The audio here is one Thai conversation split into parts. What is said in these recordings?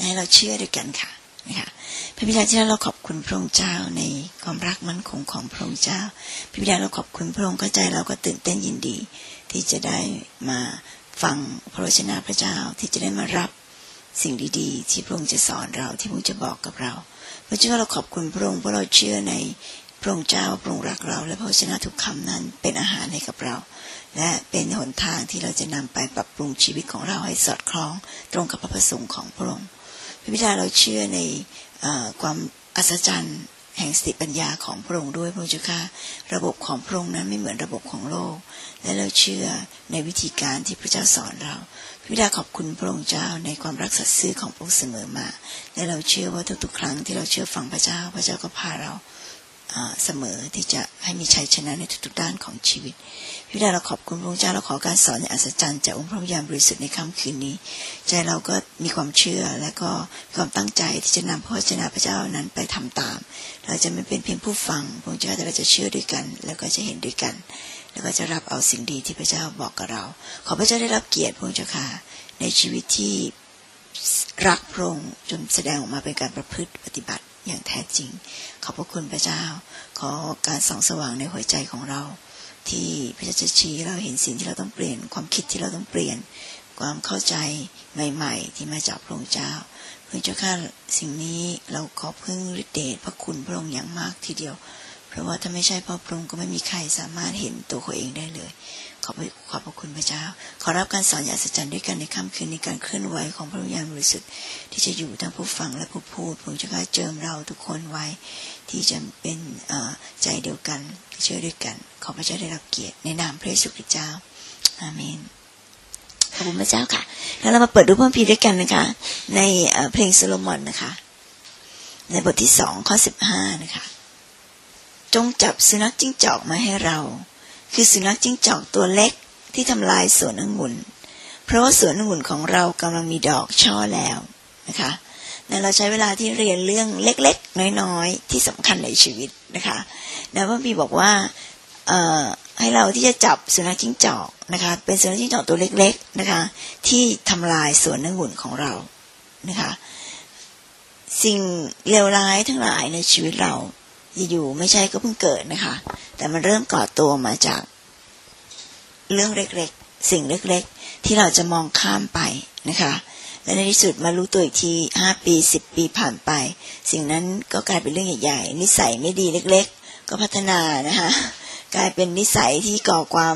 ให้เราเชื่อด้วยกันค่ะนะคะพระบิดาที่เราขอบคุณพระองค์เจ้าในความรักมั่นคงของพระองค์เจ้าพระบิดาเราขอบคุณพระองค์ก็ใจเราก็ตื่นเต้นยินดีที่จะได้มาฟังพระวจนะพระเจ้าที่จะได้มารับสิ่งดีๆที่พระองค์จะสอนเราที่พระองค์จะบอกกับเราพระเจ้าเราขอบคุณพระองค์เพราะเราเชื่อในพระองค์เจ้าพระองค์รักเราและพระวจนะทุกคำนั้นเป็นอาหารให้กับเราและเป็นหนทางที่เราจะนำไปปรับปรุงชีวิตของเราให้สอดคล้องตรงกับพระประสงค์ของพระองค์พระบิดาเราเชื่อในความอัศจรรย์แห่งสติปัญญาของพระองค์ด้วยพระเจ้าค่ะระบบของพระองค์นั้นไม่เหมือนระบบของโลกและเราเชื่อในวิธีการที่พระเจ้าสอนเราพระบิดาขอบคุณพระองค์เจ้าในความรักสัตย์ซื่อของพระองค์เสมอมาและเราเชื่อว่าทุกๆครั้งที่เราเชื่อฟังพระเจ้าพระเจ้าก็พาเราเสมอที่จะให้มีชัยชนะในทุกๆด้านของชีวิตพระบิดาเราขอบคุณพระองค์เจ้าเราขอการสอนอย่างอัศจรรย์จากองค์พระวิญญาณบริสุทธิ์ในค่ำคืนนี้ใจเราก็มีความเชื่อและก็ความตั้งใจที่จะนำพระวจนะพระเจ้านั้นไปทำตามเราจะไม่เป็นเพียงผู้ฟังพระองค์เจ้าแต่เราจะเชื่อด้วยกันแล้วก็จะเห็นด้วยกันแล้วก็จะรับเอาสิ่งดีที่พระเจ้าบอกกับเราขอพระเจ้าได้รับเกียรติพระองค์เจ้าค่ะในชีวิตที่รักพระองค์จนแสดงออกมาเป็นการประพฤติปฏิบัติอย่างแท้จริงขอบพระคุณพระเจ้าขอการส่องสว่างในหัวใจของเราที่พระเจ้าจะชี้เราเห็นสิ่งที่เราต้องเปลี่ยนความคิดที่เราต้องเปลี่ยนความเข้าใจใหม่ๆที่มาจากพระองค์เจ้าพระเจ้าข้าสิ่งนี้เราขอพึ่งฤทธิ์เดชพระคุณพระองค์อย่างมากทีเดียวเพราะว่าถ้าไม่ใช่พระองค์ก็ไม่มีใครสามารถเห็นตัวเขาเองได้เลยขอบพระคุณพระเจ้าขอรับการสอนอย่างอัศจรรย์ด้วยกันในค่ำคืนนี้การเคลื่อนไหวของพระวิญญาณบริสุทธิ์ที่จะอยู่ทั้งผู้ฟังและผู้พูดพระองค์จะเจิมเราทุกคนไว้ที่จะเป็นใจเดียวกันเชื่อด้วยกันขอพระเจ้าได้รับเกียรติในนามพระเยซูคริสต์เจ้าอาเมนขอบคุณพระเจ้าค่ะแล้วเรามาเปิดดูพระคัมภีร์ด้วยกันนะคะในเพลงโซโลมอนนะคะในบทที่2ข้อ15นะคะจงจับสุนัขจิ้งจอกมาให้เราคือสุนัขจิ้งจอกตัวเล็กที่ทำลายสวนองุ่นเพราะว่าสวนองุ่นของเรากำลังมีดอกช่อแล้วนะคะเราใช้เวลาที่เรียนเรื่องเล็กๆน้อยๆที่สำคัญในชีวิตนะคะแล้วพระบีบอกว่าให้เราที่จะจับสุนัขจิ้งจอกนะคะเป็นสุนัขจิ้งจอกตัวเล็กๆนะคะที่ทำลายสวนองุ่นของเรานะคะสิ่งเลวร้ายทั้งหลายในชีวิตเราอยู่ไม่ใช่ก็เพิ่งเกิดนะคะแต่มันเริ่มก่อตัวมาจากเรื่องเล็กๆสิ่งเล็กๆที่เราจะมองข้ามไปนะคะและในที่สุดมารู้ตัวอีกที5ปี10ปีผ่านไปสิ่งนั้นก็กลายเป็นเรื่องใหญ่ๆนิสัยไม่ดีเล็กๆก็พัฒนานะคะกลายเป็นนิสัยที่ก่อความ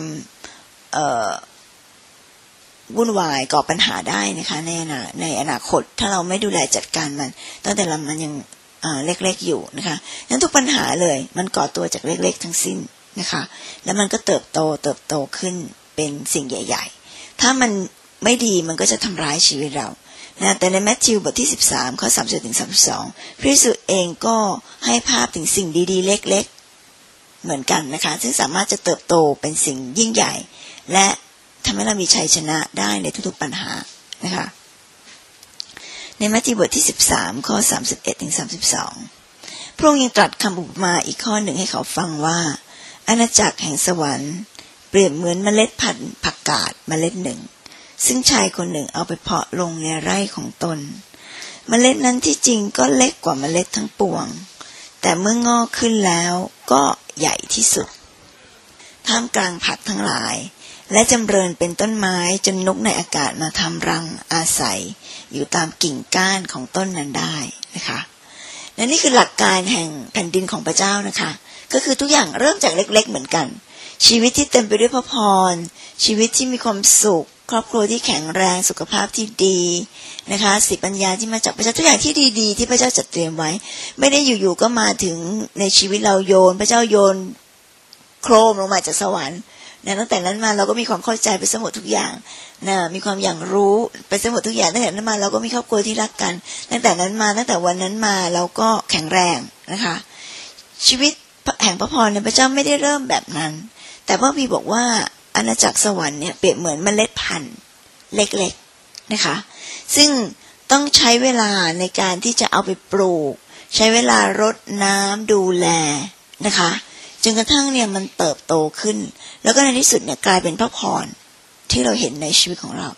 วุ่นวายก่อปัญหาได้นะคะในอนาคตถ้าเราไม่ดูแลจัดการมันตั้งแต่มันยังเล็กๆอยู่นะคะนั้นทุกปัญหาเลยมันก่อตัวจากเล็กๆทั้งสิ้นนะคะแล้วมันก็เติบโตขึ้นเป็นสิ่งใหญ่ๆถ้ามันไม่ดีมันก็จะทำร้ายชีวิตเรานะแต่ในมัทธิวบทที่13ข้อ30ถึง32พระเยซูเองก็ให้ภาพถึงสิ่งดีๆเล็กๆเหมือนกันนะคะซึ่งสามารถจะเติบโตเป็นสิ่งยิ่งใหญ่และทำให้เรามีชัยชนะได้ในทุกๆปัญหานะคะในมัทธิวบทที่13ข้อ31ถึง32พระองค์ยังตรัสคำอุปมาอีกข้อหนึ่งให้เขาฟังว่าอาณาจักรแห่งสวรรค์เปรียบเหมือนเมล็ดพันธุ์ผักกาดเมล็ดหนึ่งซึ่งชายคนหนึ่งเอาไปเพาะลงในไร่ของตนเมล็ดนั้นที่จริงก็เล็กกว่าเมล็ดทั้งปวงแต่เมื่องอกขึ้นแล้วก็ใหญ่ที่สุดท่ามกลางผักทั้งหลายและจำเริญเป็นต้นไม้จนนกในอากาศมาทำรังอาศัยอยู่ตามกิ่งก้านของต้นนั้นได้นะคะและนี่คือหลักการแห่งแผ่นดินของพระเจ้านะคะก็คือทุกอย่างเริ่มจากเล็กๆเหมือนกันชีวิตที่เต็มไปด้วยพระพรชีวิตที่มีความสุขครอบครัวที่แข็งแรงสุขภาพที่ดีนะคะสติปัญญาที่มาจากพระเจ้าทุกอย่างที่ดีๆที่พระเจ้าจัดเตรียมไว้ไม่ได้อยู่ๆก็มาถึงในชีวิตเราโยนพระเจ้าโยนโครมลงมาจากสวรรค์ตั้งแต่นั้นมาเราก็มีความเข้าใจไปสมหมดทุกอย่างมีความอย่างรู้ไปสมหมดทุกอย่างตั้งแต่นั้นมาเราก็มีครอบครัวที่รักกันตั้งแต่วันนั้นมาเราก็แข็งแรงนะคะชีวิตแห่งพระพรในพระเจ้าไม่ได้เริ่มแบบนั้นแต่พระบีบอกว่าอาณาจักรสวรรค์เนี่ยเปรียบเหมือนเมล็ดพันธุ์เล็กๆนะคะซึ่งต้องใช้เวลาในการที่จะเอาไปปลูกใช้เวลารดน้ำดูแลนะคะจนกระทั่งเนี่ยมันเติบโตขึ้นแล้วก็ในที่สุดเนี่ยกลายเป็นพระพรที่เราเห็นในชีวิตของเรา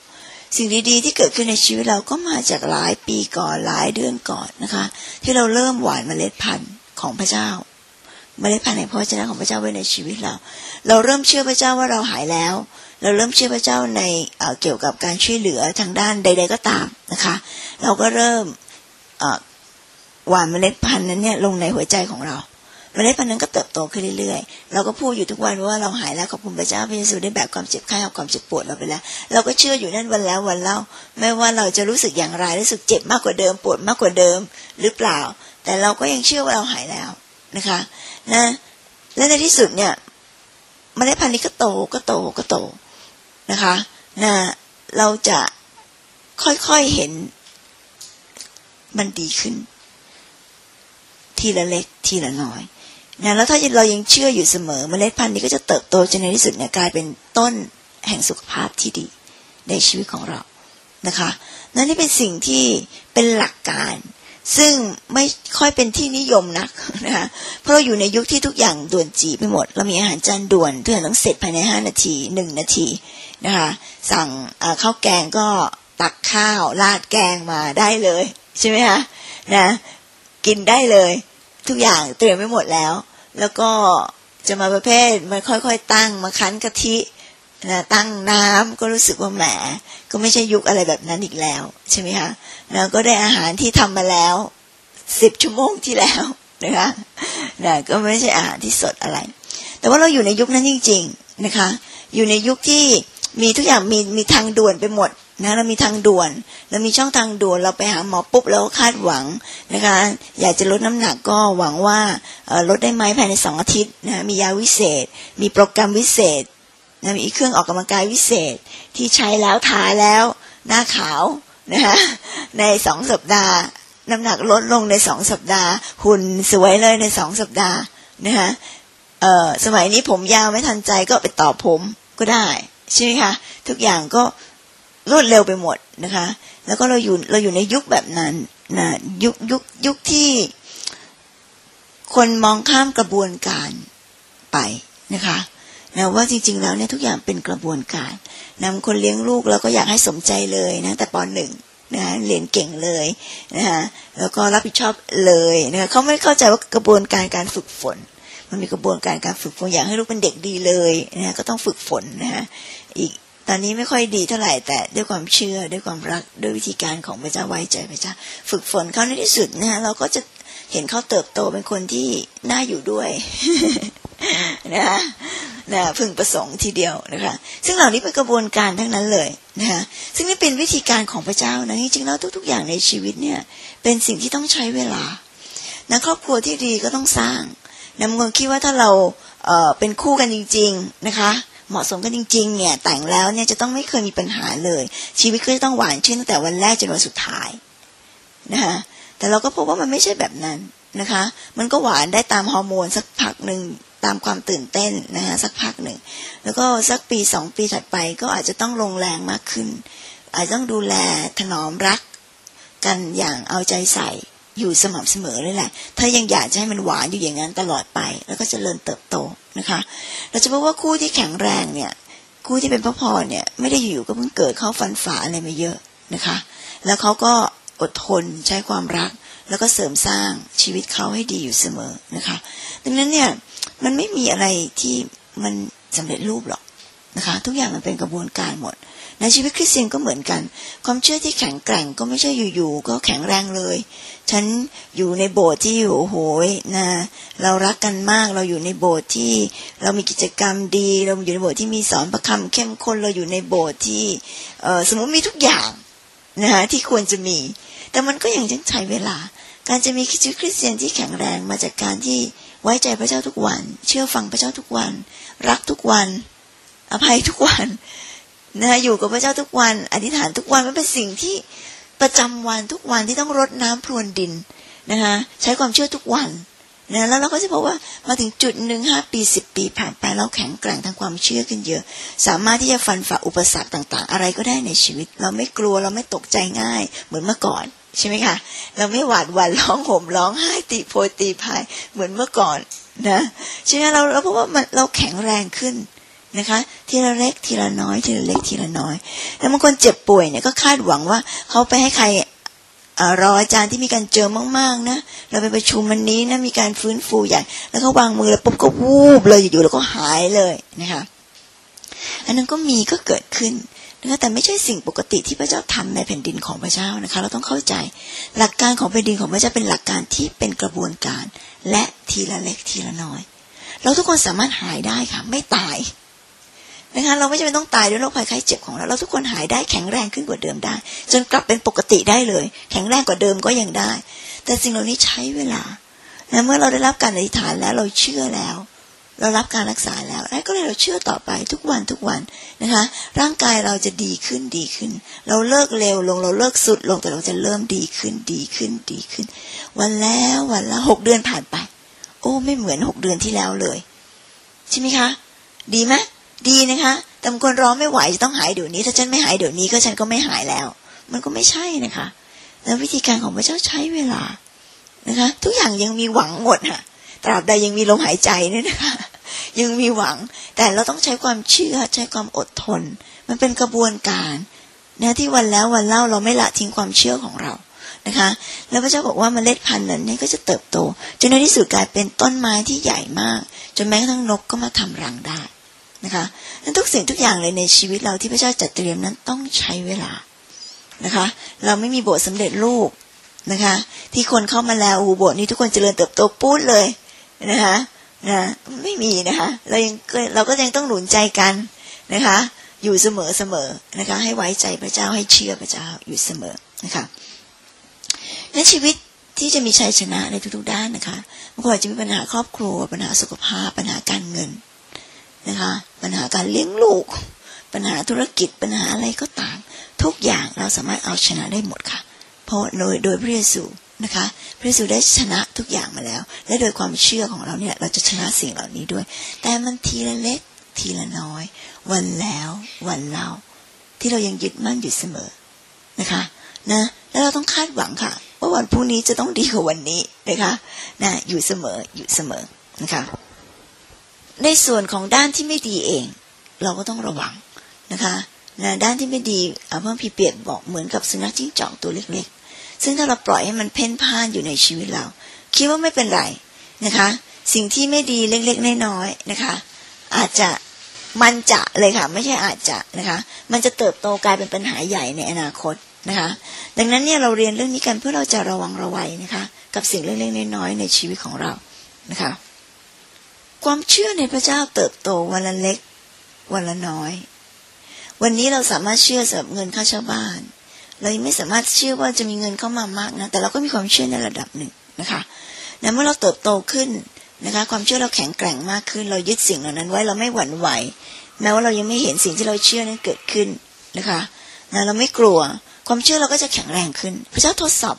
สิ่งดีๆที่เกิดขึ้นในชีวิตเราก็มาจากหลายปีก่อนหลายเดือนก่อนนะคะที่เราเริ่มหว่านเมล็ดพันธุ์ของพระเจ้าเมล็ดพันธุ์แห่งพระวจนะของพระเจ้าไว้ในชีวิตเราเริ่มเชื่อพระเจ้าว่าเราหายแล้วเราเริ่มเชื่อพระเจ้าในเกี่ยวกับการช่วยเหลือทางด้านใดๆก็ตามนะคะเราก็เริ่มหว่านเมล็ดพันธุ์นั้นเนี่ยลงในหัวใจของเราเมล็ดพันธุ์นั้นก็เติบโตขึ้นเรื่อยๆเราก็พูดอยู่ทุกวันว่าเราหายแล้วขอบคุณพระเจ้าพระเยซูได้แบกความเจ็บไข้เอาความเจ็บปวดเราไปแล้วเราก็เชื่ออยู่นั่นวันแล้ววันเล่าไม่ว่าเราจะรู้สึกอย่างไรรู้สึกเจ็บมากกว่าเดิมปวดมากกว่าเดิมหรือเปล่าแต่เราก็ยังเชื่อว่าเราหายแล้วนะคะนะและในที่สุดเนี่ยเมล็ดพันธุ์นี้ก็โตนะคะนะเราจะค่อยๆเห็นมันดีขึ้นทีละเล็กทีละน้อยนะแล้วถ้าเรายังเชื่ออยู่เสมอเมล็ดพันธุ์นี้ก็จะเติบโตจนในที่สุดเนี่ยกลายเป็นต้นแห่งสุขภาพที่ดีในชีวิตของเรานะคะนั่นนี่เป็นสิ่งที่เป็นหลักการซึ่งไม่ค่อยเป็นที่นิยมนักนะคะเพราะเราอยู่ในยุคที่ทุกอย่างด่วนจีไปหมดเรามีอาหารจานด่วนทุกอย่างต้องเสร็จภายใน5 นาที1 นาทีนะคะสั่งข้าวแกงก็ตักข้าวราดแกงมาได้เลยใช่ไหมคะนะกินได้เลยทุกอย่างเตรียมไว้หมดแล้วก็จะมาประเภทมาค่อยๆตั้งมาคั้นกะทินะตั้งน้ำก็รู้สึกว่าแหมก็ไม่ใช่ยุคอะไรแบบนั้นอีกแล้วใช่ไหมคะแล้วก็ได้อาหารที่ทำมาแล้ว10 ชั่วโมงที่แล้วนะคะนะก็ไม่ใช่อาหารที่สดอะไรแต่ว่าเราอยู่ในยุคนั้นจริงๆนะคะอยู่ในยุคที่มีทุกอย่างมีทางด่วนไปหมดนะเรามีทางด่วนเรามีช่องทางด่วนเราไปหาหมอปุ๊บแล้วคาดหวังนะคะอยากจะลดน้ำหนักก็หวังว่าลดได้ไหมภายใน2 อาทิตย์นะมียาวิเศษมีโปรแกรมวิเศษนะมีเครื่องออกกำลังกายวิเศษที่ใช้แล้วทาแล้วหน้าขาวนะคะใน2 สัปดาห์น้ำหนักลดลงใน2 สัปดาห์หุ่นสวยเลยใน2 สัปดาห์นะคะสมัยนี้ผมยาวไม่ทันใจก็ไปต่อผมก็ได้ใช่ไหมคะทุกอย่างก็รวดเร็วไปหมดนะคะแล้วก็เราอยู่ในยุคแบบนั้นนะยุคที่คนมองข้ามกระบวนการไปนะคะนะว่าจริงๆแล้วเนี่ยทุกอย่างเป็นกระบวนการนำคนเลี้ยงลูกเราก็อยากให้สมใจเลยนะแต่ป.1 นะเรียนเก่งเลยนะคะแล้วก็รับผิดชอบเลยนะคะเขาไม่เข้าใจว่ากระบวนการการฝึกฝนมันมีกระบวนการการฝึกฝนอยากให้ลูกเป็นเด็กดีเลยนะก็ต้องฝึกฝนนะคะอีกตอนนี้ไม่ค่อยดีเท่าไหร่แต่ด้วยความเชื่อด้วยความรักด้วยวิธีการของพระเจ้าไว้ใจพระเจ้าฝึกฝนเขาในที่สุดนะเราก็จะเห็นเขาเติบโตเป็นคนที่น่าอยู่ด้วย นะพึงประสงค์ทีเดียวนะคะซึ่งเหล่านี้เป็นกระบวนการทั้งนั้นเลยนะคะซึ่งนี่เป็นวิธีการของพระเจ้านะจริงๆแล้วทุกๆอย่างในชีวิตเนี่ยเป็นสิ่งที่ต้องใช้เวลานะครอบครัวที่ดีก็ต้องสร้างนะบางคนคิดว่าถ้าเราเป็นคู่กันจริงๆนะคะเหมาะสมกันจริงๆเนี่ยแต่งแล้วเนี่ยจะต้องไม่เคยมีปัญหาเลยชีวิตก็จะต้องหวานชื่นตั้งแต่วันแรกจนวันสุดท้ายนะคะแต่เราก็พบว่ามันไม่ใช่แบบนั้นนะคะมันก็หวานได้ตามฮอร์โมนสักพักนึงตามความตื่นเต้นนะคะสักพักนึงแล้วก็สักปี2 ปีถัดไปก็อาจจะต้องลงแรงมากขึ้นอาจจะต้องดูแลถนอมรักกันอย่างเอาใจใส่อยู่สม่ำเสมอเลยแหละถ้ายังอยากจะให้มันหวานอยู่อย่างนั้นตลอดไปแล้วก็เจริญเติบโตนะคะเราจะพบว่าคู่ที่แข็งแรงเนี่ยคู่ที่เป็นพระพรเนี่ยไม่ได้อยู่ก็เพิ่งเกิดเข้าฟันฝ่าอะไรมาเยอะนะคะแล้วเขาก็อดทนใช้ความรักแล้วก็เสริมสร้างชีวิตเขาให้ดีอยู่เสมอนะคะดังนั้นเนี่ยมันไม่มีอะไรที่มันสำเร็จรูปหรอกนะคะทุกอย่างมันเป็นกระบวนการหมดในชีวิตคริสเตียนก็เหมือนกันความเชื่อที่แข็งแกร่งก็ไม่ใช่อยู่ๆก็แข็งแรงเลยฉันอยู่ในโบสถ์ที่โอ้โหนะเรารักกันมากเราอยู่ในโบสถ์ที่เรามีกิจกรรมดีเราอยู่ในโบสถ์ที่มีสอนพระคำเข้มข้นเราอยู่ในโบสถ์ที่สมมติมีทุกอย่างนะคะที่ควรจะมีแต่มันก็ยังต้องใช้เวลาการจะมีชีวิตคริสเตียนที่แข็งแรงมาจากการที่ไว้ใจพระเจ้าทุกวันเชื่อฟังพระเจ้าทุกวันรักทุกวันอภัยทุกวันนะอยู่กับพระเจ้าทุกวันอธิษฐานทุกวันมันเป็นสิ่งที่ประจำวันทุกวันที่ต้องรดน้ำพรวนดินนะคะใช้ความเชื่อทุกวันนะแล้วเราก็จะพบว่ามาถึงจุดหนึ่ง5 ปี10 ปีผ่านไปเราแข็งแกร่งทางความเชื่อขึ้นเยอะสามารถที่จะฟันฝ่าอุปสรรคต่างๆอะไรก็ได้ในชีวิตเราไม่กลัวเราไม่ตกใจง่ายเหมือนเมื่อก่อนใช่ไหมคะเราไม่หวาดหวั่นร้องห่มร้องไห้ตีโพยตีพายเหมือนเมื่อก่อนนะใช่ไหมเราพบว่าเราแข็งแรงขึ้นนะคะทีละเล็กทีละน้อยทีละเล็กทีละน้อยแล้วบางคนเจ็บป่วยเนี่ยก็คาดหวังว่าเขาไปให้ใครรออาจารย์ที่มีการเจอมากๆนะเราไปประชุมวันนี้นะมีการฟื้นฟูใหญ่แล้วเขาวางมือแล้วปุ๊บก็วูบเลยอยู่ๆแล้วก็หายเลยนะคะอันนั้นก็มีก็เกิดขึ้นนะคะแต่ไม่ใช่สิ่งปกติที่พระเจ้าทำในแผ่นดินของพระเจ้านะคะเราต้องเข้าใจหลักการของแผ่นดินของพระเจ้าเป็นหลักการที่เป็นกระบวนการและทีละเล็กทีละน้อยเราทุกคนสามารถหายได้ค่ะไม่ตายนะคะเราไม่จำเป็นต้องตายด้วยโรคภัยไข้เจ็บของเราทุกคนหายได้แข็งแรงขึ้นกว่าเดิมได้จนกลับเป็นปกติได้เลยแข็งแรงกว่าเดิมก็ยังได้แต่สิ่งเหล่านี้ใช้เวลานะเมื่อเราได้รับการอธิษฐานแล้วเราเชื่อแล้วเรารับการรักษาแล้วก็เลยเราเชื่อต่อไปทุกวันนะคะร่างกายเราจะดีขึ้นเราเลิกเร็วลงเราเลิกสุดลงแต่เราจะเริ่มดีขึ้นวันแล้ววันละ6เดือนผ่านไปโอ้ไม่เหมือน6เดือนที่แล้วเลยใช่ไหมคะดีไหมดีนะคะแต่บางคนรอไม่ไหวจะต้องหายเดี๋ยวนี้ถ้าฉันไม่หายเดี๋ยวนี้ก็ฉันก็ไม่หายแล้วมันก็ไม่ใช่นะคะแล้ววิธีการของพระเจ้าใช้เวลานะคะทุกอย่างยังมีหวังหมดค่ะตราบใดยังมีลมหายใจเนี่ยนะคะยังมีหวังแต่เราต้องใช้ความเชื่อใช้ความอดทนมันเป็นกระบวนการนะที่วันแล้ววันเล่าเราไม่ละทิ้งความเชื่อของเรานะคะแล้วพระเจ้าบอกว่าเมล็ดพันธุ์นั้นเนี่ยก็จะเติบโตจนในที่สุดกลายเป็นต้นไม้ที่ใหญ่มากจนแม้กระทั่งนกก็มาทำรังได้นะคะนั้นทุกสิ่งทุกอย่างเลยในชีวิตเราที่พระเจ้าจัดเตรียมนั้นต้องใช้เวลานะคะเราไม่มีโบสถ์สำเร็จรูปนะคะที่คนเข้ามาแล้วโบสถ์นี้ทุกคนเจริญเติบโตปุ๊บเลยนะคะไม่มีนะคะเราก็ยังต้องหนุนใจกันนะคะอยู่เสมอนะคะให้ไว้ใจพระเจ้าให้เชื่อพระเจ้าอยู่เสมอนะคะในชีวิตที่จะมีชัยชนะในทุกๆด้านนะคะบางคนอาจจะมีปัญหาครอบครัวปัญหาสุขภาพปัญหาการเงินนะคะปัญหาการเลี้ยงลูกปัญหาธุรกิจปัญหาอะไรก็ตามทุกอย่างเราสามารถเอาชนะได้หมดค่ะเพราะโดยพระเยซูนะคะพระเยซูได้ชนะทุกอย่างมาแล้วและโดยความเชื่อของเราเนี่ยเราจะชนะสิ่งเหล่านี้ด้วยแต่มันทีละเล็กทีละน้อยวันแล้ววันเล่าที่เรายังยึดมั่นอยู่เสมอนะคะนะแล้วเราต้องคาดหวังค่ะว่าวันพรุ่งนี้จะต้องดีกว่าวันนี้นะคะนะอยู่เสมอนะคะในส่วนของด้านที่ไม่ดีเองเราก็ต้องระวังนะคะนะด้านที่ไม่ดีเพิ่มพี่เปียกบอกเหมือนกับสุนัขจิ้งจอกตัวเล็กๆซึ่งถ้าเราปล่อยให้มันเพ่นพ่านอยู่ในชีวิตเราคิดว่าไม่เป็นไรนะคะสิ่งที่ไม่ดีเล็กๆน้อยๆนะคะอาจจะมันจะเลยค่ะไม่ใช่อาจจะนะคะมันจะเติบโตกลายเป็นปัญหาใหญ่ในอนาคตนะคะดังนั้นเนี่ยเราเรียนเรื่องนี้กันเพื่อเราจะระวังระวัยนะคะกับสิ่งเล็กๆน้อยๆในชีวิตของเรานะคะความเชื่อในพระเจ้าเติบโตวันละเล็กวันละน้อยวันนี้เราสามารถเชื่อสำหรับเงินค่าเช่าบ้านเรายังไม่สามารถเชื่อว่าจะมีเงินเข้ามามากนะแต่เราก็มีความเชื่อในระดับหนึ่งนะคะเมื่อเราเติบโตขึ้นนะคะความเชื่อเราแข็งแกร่งมากขึ้นเรายึดสิ่งเหล่านั้นไว้เราไม่หวั่นไหวแม้ว่าเรายังไม่เห็นสิ่งที่เราเชื่อนั้นเกิดขึ้นนะคะเราไม่กลัวความเชื่อเราก็จะแข็งแรงขึ้นพระเจ้าทดสอบ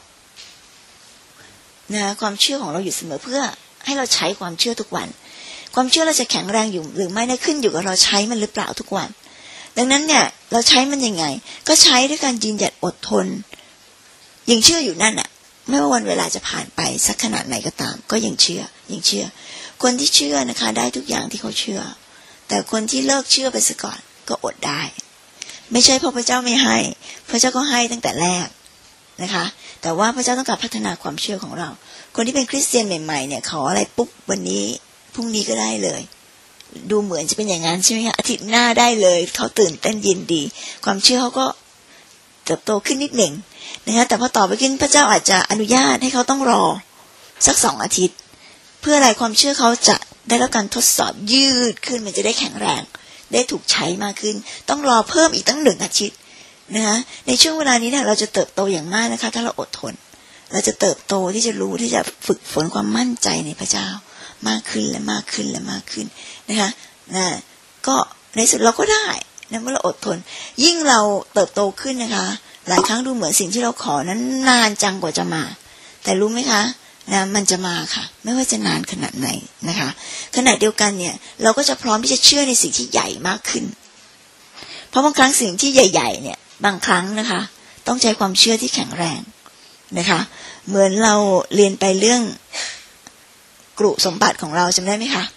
ความเชื่อของเราอยู่เสมอเพื่อให้เราใช้ความเชื่อทุกวันความเชื่อเราจะแข็งแรงอยู่หรือไม่ได้ขึ้นอยู่กับเราใช้มันหรือเปล่าทุกวันดังนั้นเนี่ยเราใช้มันยังไงก็ใช้ด้วยการยืนหยัดอดทนยังเชื่ออยู่นั่นน่ะไม่ว่าวันเวลาจะผ่านไปสักขนาดไหนก็ตามก็ยังเชื่อคนที่เชื่อนะคะได้ทุกอย่างที่เขาเชื่อแต่คนที่เลิกเชื่อไปซะก่อนก็อดได้ไม่ใช่เพราะพระเจ้าไม่ให้พระเจ้าก็ให้ตั้งแต่แรกนะคะแต่ว่าพระเจ้าต้องการพัฒนาความเชื่อของเราคนที่เป็นคริสเตียนใหม่ๆเนี่ยขออะไรปุ๊บวันนี้พรุ่งนี้ก็ได้เลยดูเหมือนจะเป็นอย่างนั้นใช่ไหมคะอาทิตย์หน้าได้เลยเขาตื่นเต้นยินดีความเชื่อเขาก็เติบโตขึ้นนิดหนึ่งนะคะแต่พอต่อไปขึ้นพระเจ้าอาจจะอนุญาตให้เขาต้องรอสัก2 อาทิตย์เพื่ออะไรความเชื่อเขาจะได้รับการทดสอบยืดขึ้นมันจะได้แข็งแรงได้ถูกใช้มากขึ้นต้องรอเพิ่มอีกตั้ง1 อาทิตย์นะคะในช่วงเวลานี้เนี่ยเราจะเติบโตอย่างมากนะคะถ้าเราอดทนเราจะเติบโตที่จะรู้ที่จะฝึกฝนความมั่นใจในพระเจ้ามากขึ้นและมากขึ้นนะคะก็ในสุดเราก็ได้นะเมื่อเราอดทนยิ่งเราเติบโตขึ้นนะคะหลายครั้งดูเหมือนสิ่งที่เราขอนั้นนานจังกว่าจะมาแต่รู้ไหมคะมันจะมาค่ะไม่ว่าจะนานขนาดไหนนะคะขณะเดียวกันเนี่ยเราก็จะพร้อมที่จะเชื่อในสิ่งที่ใหญ่มากขึ้นเพราะบางครั้งสิ่งที่ใหญ่ๆเนี่ยบางครั้งนะคะต้องใช้ความเชื่อที่แข็งแรงนะคะเหมือนเราเรียนไปเรื่องกรุสมบัติของเราจำได้ไหมคะ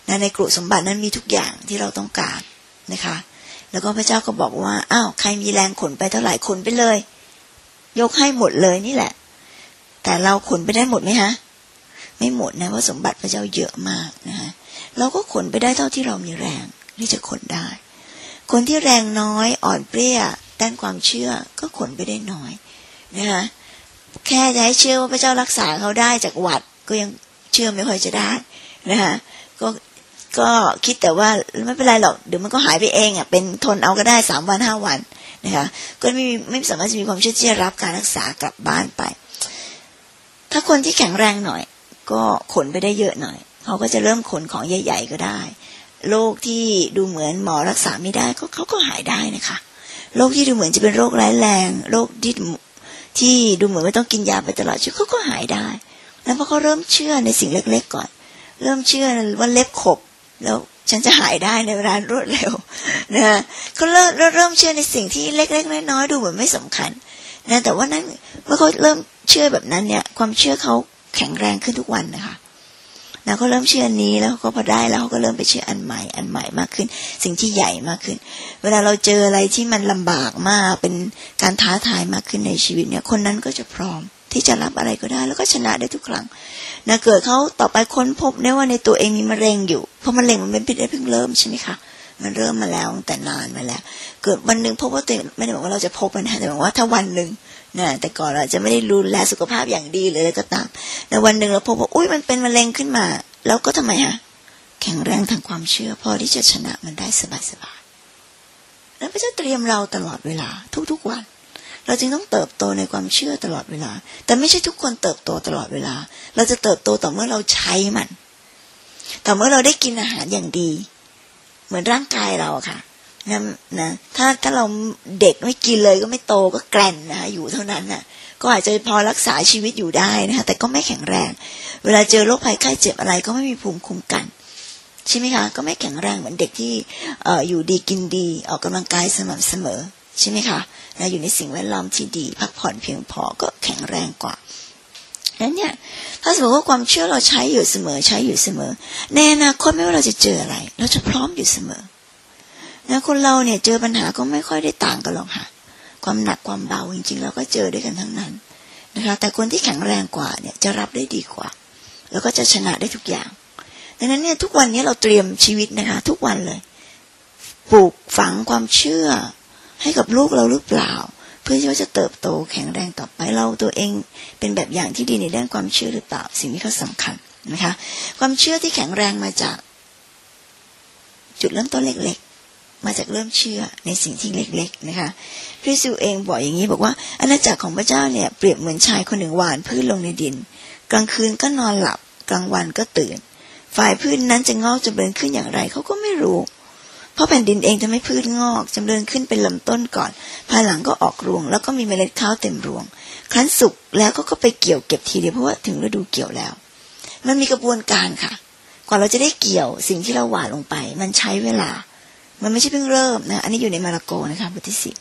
ในกรุสมบัตินั้นมีทุกอย่างที่เราต้องการนะคะแล้วก็พระเจ้าก็บอกว่าอ้าวใครมีแรงขนไปเท่าไหร่ขนไปเลยยกให้หมดเลยนี่แหละแต่เราขนไปได้หมดไหมฮะไม่หมดนะเพราะสมบัติพระเจ้าเยอะมากนะคะเราก็ขนไปได้เท่าที่เรามีแรงที่จะขนได้คนที่แรงน้อยอ่อนเปรี้ยด้านความเชื่อก็ขนไปได้น้อยนะคะแค่จะให้เชื่อว่าพระเจ้ารักษาเขาได้จากหวัดก็ยังเชื่อไม่ค่อยจะได้นะคะก็คิดแต่ว่าไม่เป็นไรหรอกเดี๋ยวมันก็หายไปเองอ่ะเป็นทนเอาก็ได้3 วัน5 วันนะคะก็ไม่สามารถจะมีความเชื่อที่จะรับการรักษากลับบ้านไปถ้าคนที่แข็งแรงหน่อยก็ขนไปได้เยอะหน่อยเขาก็จะเริ่มขนของใหญ่ๆก็ได้โรคที่ดูเหมือนหมอรักษาไม่ได้เขาก็หายได้นะคะโรคที่ดูเหมือนจะเป็นโรคร้ายแรงโรคที่ดูเหมือนไม่ต้องกินยาไปตลอดชีวิตเขาก็หายได้แล้วพอเขาเริ่มเชื่อในสิ่งเล็กๆก่อนเริ่มเชื่อว่าเล็บขบแล้วฉันจะหายได้ในเวลารวดเร็วนะเขาเริ่มเชื่อในสิ่งที่เล็กๆน้อยๆดูเหมือนไม่สำคัญนะแต่ว่านั้นเมื่อเขาเริ่มเชื่อแบบนั้นเนี่ยความเชื่อเขาแข็งแรงขึ้นทุกวันนะคะนะเขาเริ่มเชื่อนี้แล้วก็พอได้แล้วเขาก็เริ่มไปเชื่ออันใหม่มากขึ้นสิ่งที่ใหญ่มากขึ้นเวลาเราเจออะไรที่มันลำบากมากเป็นการท้าทายมากขึ้นในชีวิตเนี่ยคนนั้นก็จะพร้อมที่จะรับอะไรก็ได้แล้วก็ชนะได้ทุกครั้งนะเกิดเขาต่อไปค้นพบได้ว่าในตัวเองมีมะเร็งอยู่เพราะมะเร็งมันเป็นพิษได้เพิ่งเริ่มใช่ไหมคะมันเริ่มมาแล้วแต่นานมาแล้วเกิดวันนึงพบว่าตัวเองไม่ได้บอกว่าเราจะพบนะแต่บอกว่าถ้าวันนึงนะแต่ก่อนเราจะไม่ได้ดูแลสุขภาพอย่างดีเลยก็ตามแต่วันนึงเราพบว่าอุ๊ยมันเป็นมะเร็งขึ้นมาแล้วก็ทำไมฮะแข็งแรงทางความเชื่อพอที่จะชนะมันได้สบายๆแล้วพระเจ้าเตรียมเราตลอดเวลาทุกๆวันเราจึงต้องเติบโตในความเชื่อตลอดเวลาแต่ไม่ใช่ทุกคนเติบโตตลอดเวลาเราจะเติบโตต่อเมื่อเราใช้มันต่อเมื่อเราได้กินอาหารอย่างดีเหมือนร่างกายเราค่ะนะถ้าเราเด็กไม่กินเลยก็ไม่โตก็แกร่นนะคะอยู่เท่านั้นน่ะก็อาจจะพอรักษาชีวิตอยู่ได้นะคะแต่ก็ไม่แข็งแรงเวลาเจอโรคภัยไข้เจ็บอะไรก็ไม่มีภูมิคุ้มกันใช่ไหมคะก็ไม่แข็งแรงเหมือนเด็กที่อยู่ดีกินดีออกกำลังกายสม่ำเสมอใช่ไหมคะอยู่ในสิ่งแวดล้อมที่ดีพักผ่อนเพียงพอก็แข็งแรงกว่านั้นเนี่ยถ้าสมมติว่าความเชื่อเราใช้อยู่เสมอในอนาคตไม่ว่าเราจะเจออะไรเราจะพร้อมอยู่เสมอนะคนเราเนี่ยเจอปัญหาก็ไม่ค่อยได้ต่างกันหรอกค่ะความหนักความเบาจริงๆเราก็เจอด้วยกันทั้งนั้นนะคะแต่คนที่แข็งแรงกว่าเนี่ยจะรับได้ดีกว่าแล้วก็จะชนะได้ทุกอย่างดังนั้นเนี่ยทุกวันนี้เราเตรียมชีวิตนะคะทุกวันเลยปลูกฝังความเชื่อให้กับลูกเราหรือเปล่าเพื่อที่เขาจะเติบโตแข็งแรงต่อไปเราตัวเองเป็นแบบอย่างที่ดีในด้านความเชื่อหรือเปล่าสิ่งนี้ก็สำคัญนะคะความเชื่อที่แข็งแรงมาจากจุดเริ่มต้นเล็กๆมาจากเริ่มเชื่อในสิ่งที่เล็กๆนะคะพระเยซูเองบอกอย่างนี้บอกว่าอาณาจักรของพระเจ้าเนี่ยเปรียบเหมือนชายคนหนึ่งหว่านพืชลงในดินกลางคืนก็นอนหลับกลางวันก็ตื่นฝ่ายพืชนั้นจะงอกจำเริญขึ้นอย่างไรเขาก็ไม่รู้เพราะแผ่นดินเองทำให้พืชงอกจำเริญขึ้นเป็นลำต้นก่อนภายหลังก็ออกรวงแล้วก็มีเมล็ดข้าวเต็มรวงครั้นสุกแล้วก็ไปเกี่ยวเก็บทีเดียวเพราะว่าถึงฤดูเกี่ยวแล้วมันมีกระบวนการค่ะกว่าเราจะได้เกี่ยวสิ่งที่เราหว่านลงไปมันใช้เวลามันไม่ใช่เพิ่งเริ่มนะอันนี้อยู่ในมาระโกนะคะบทที่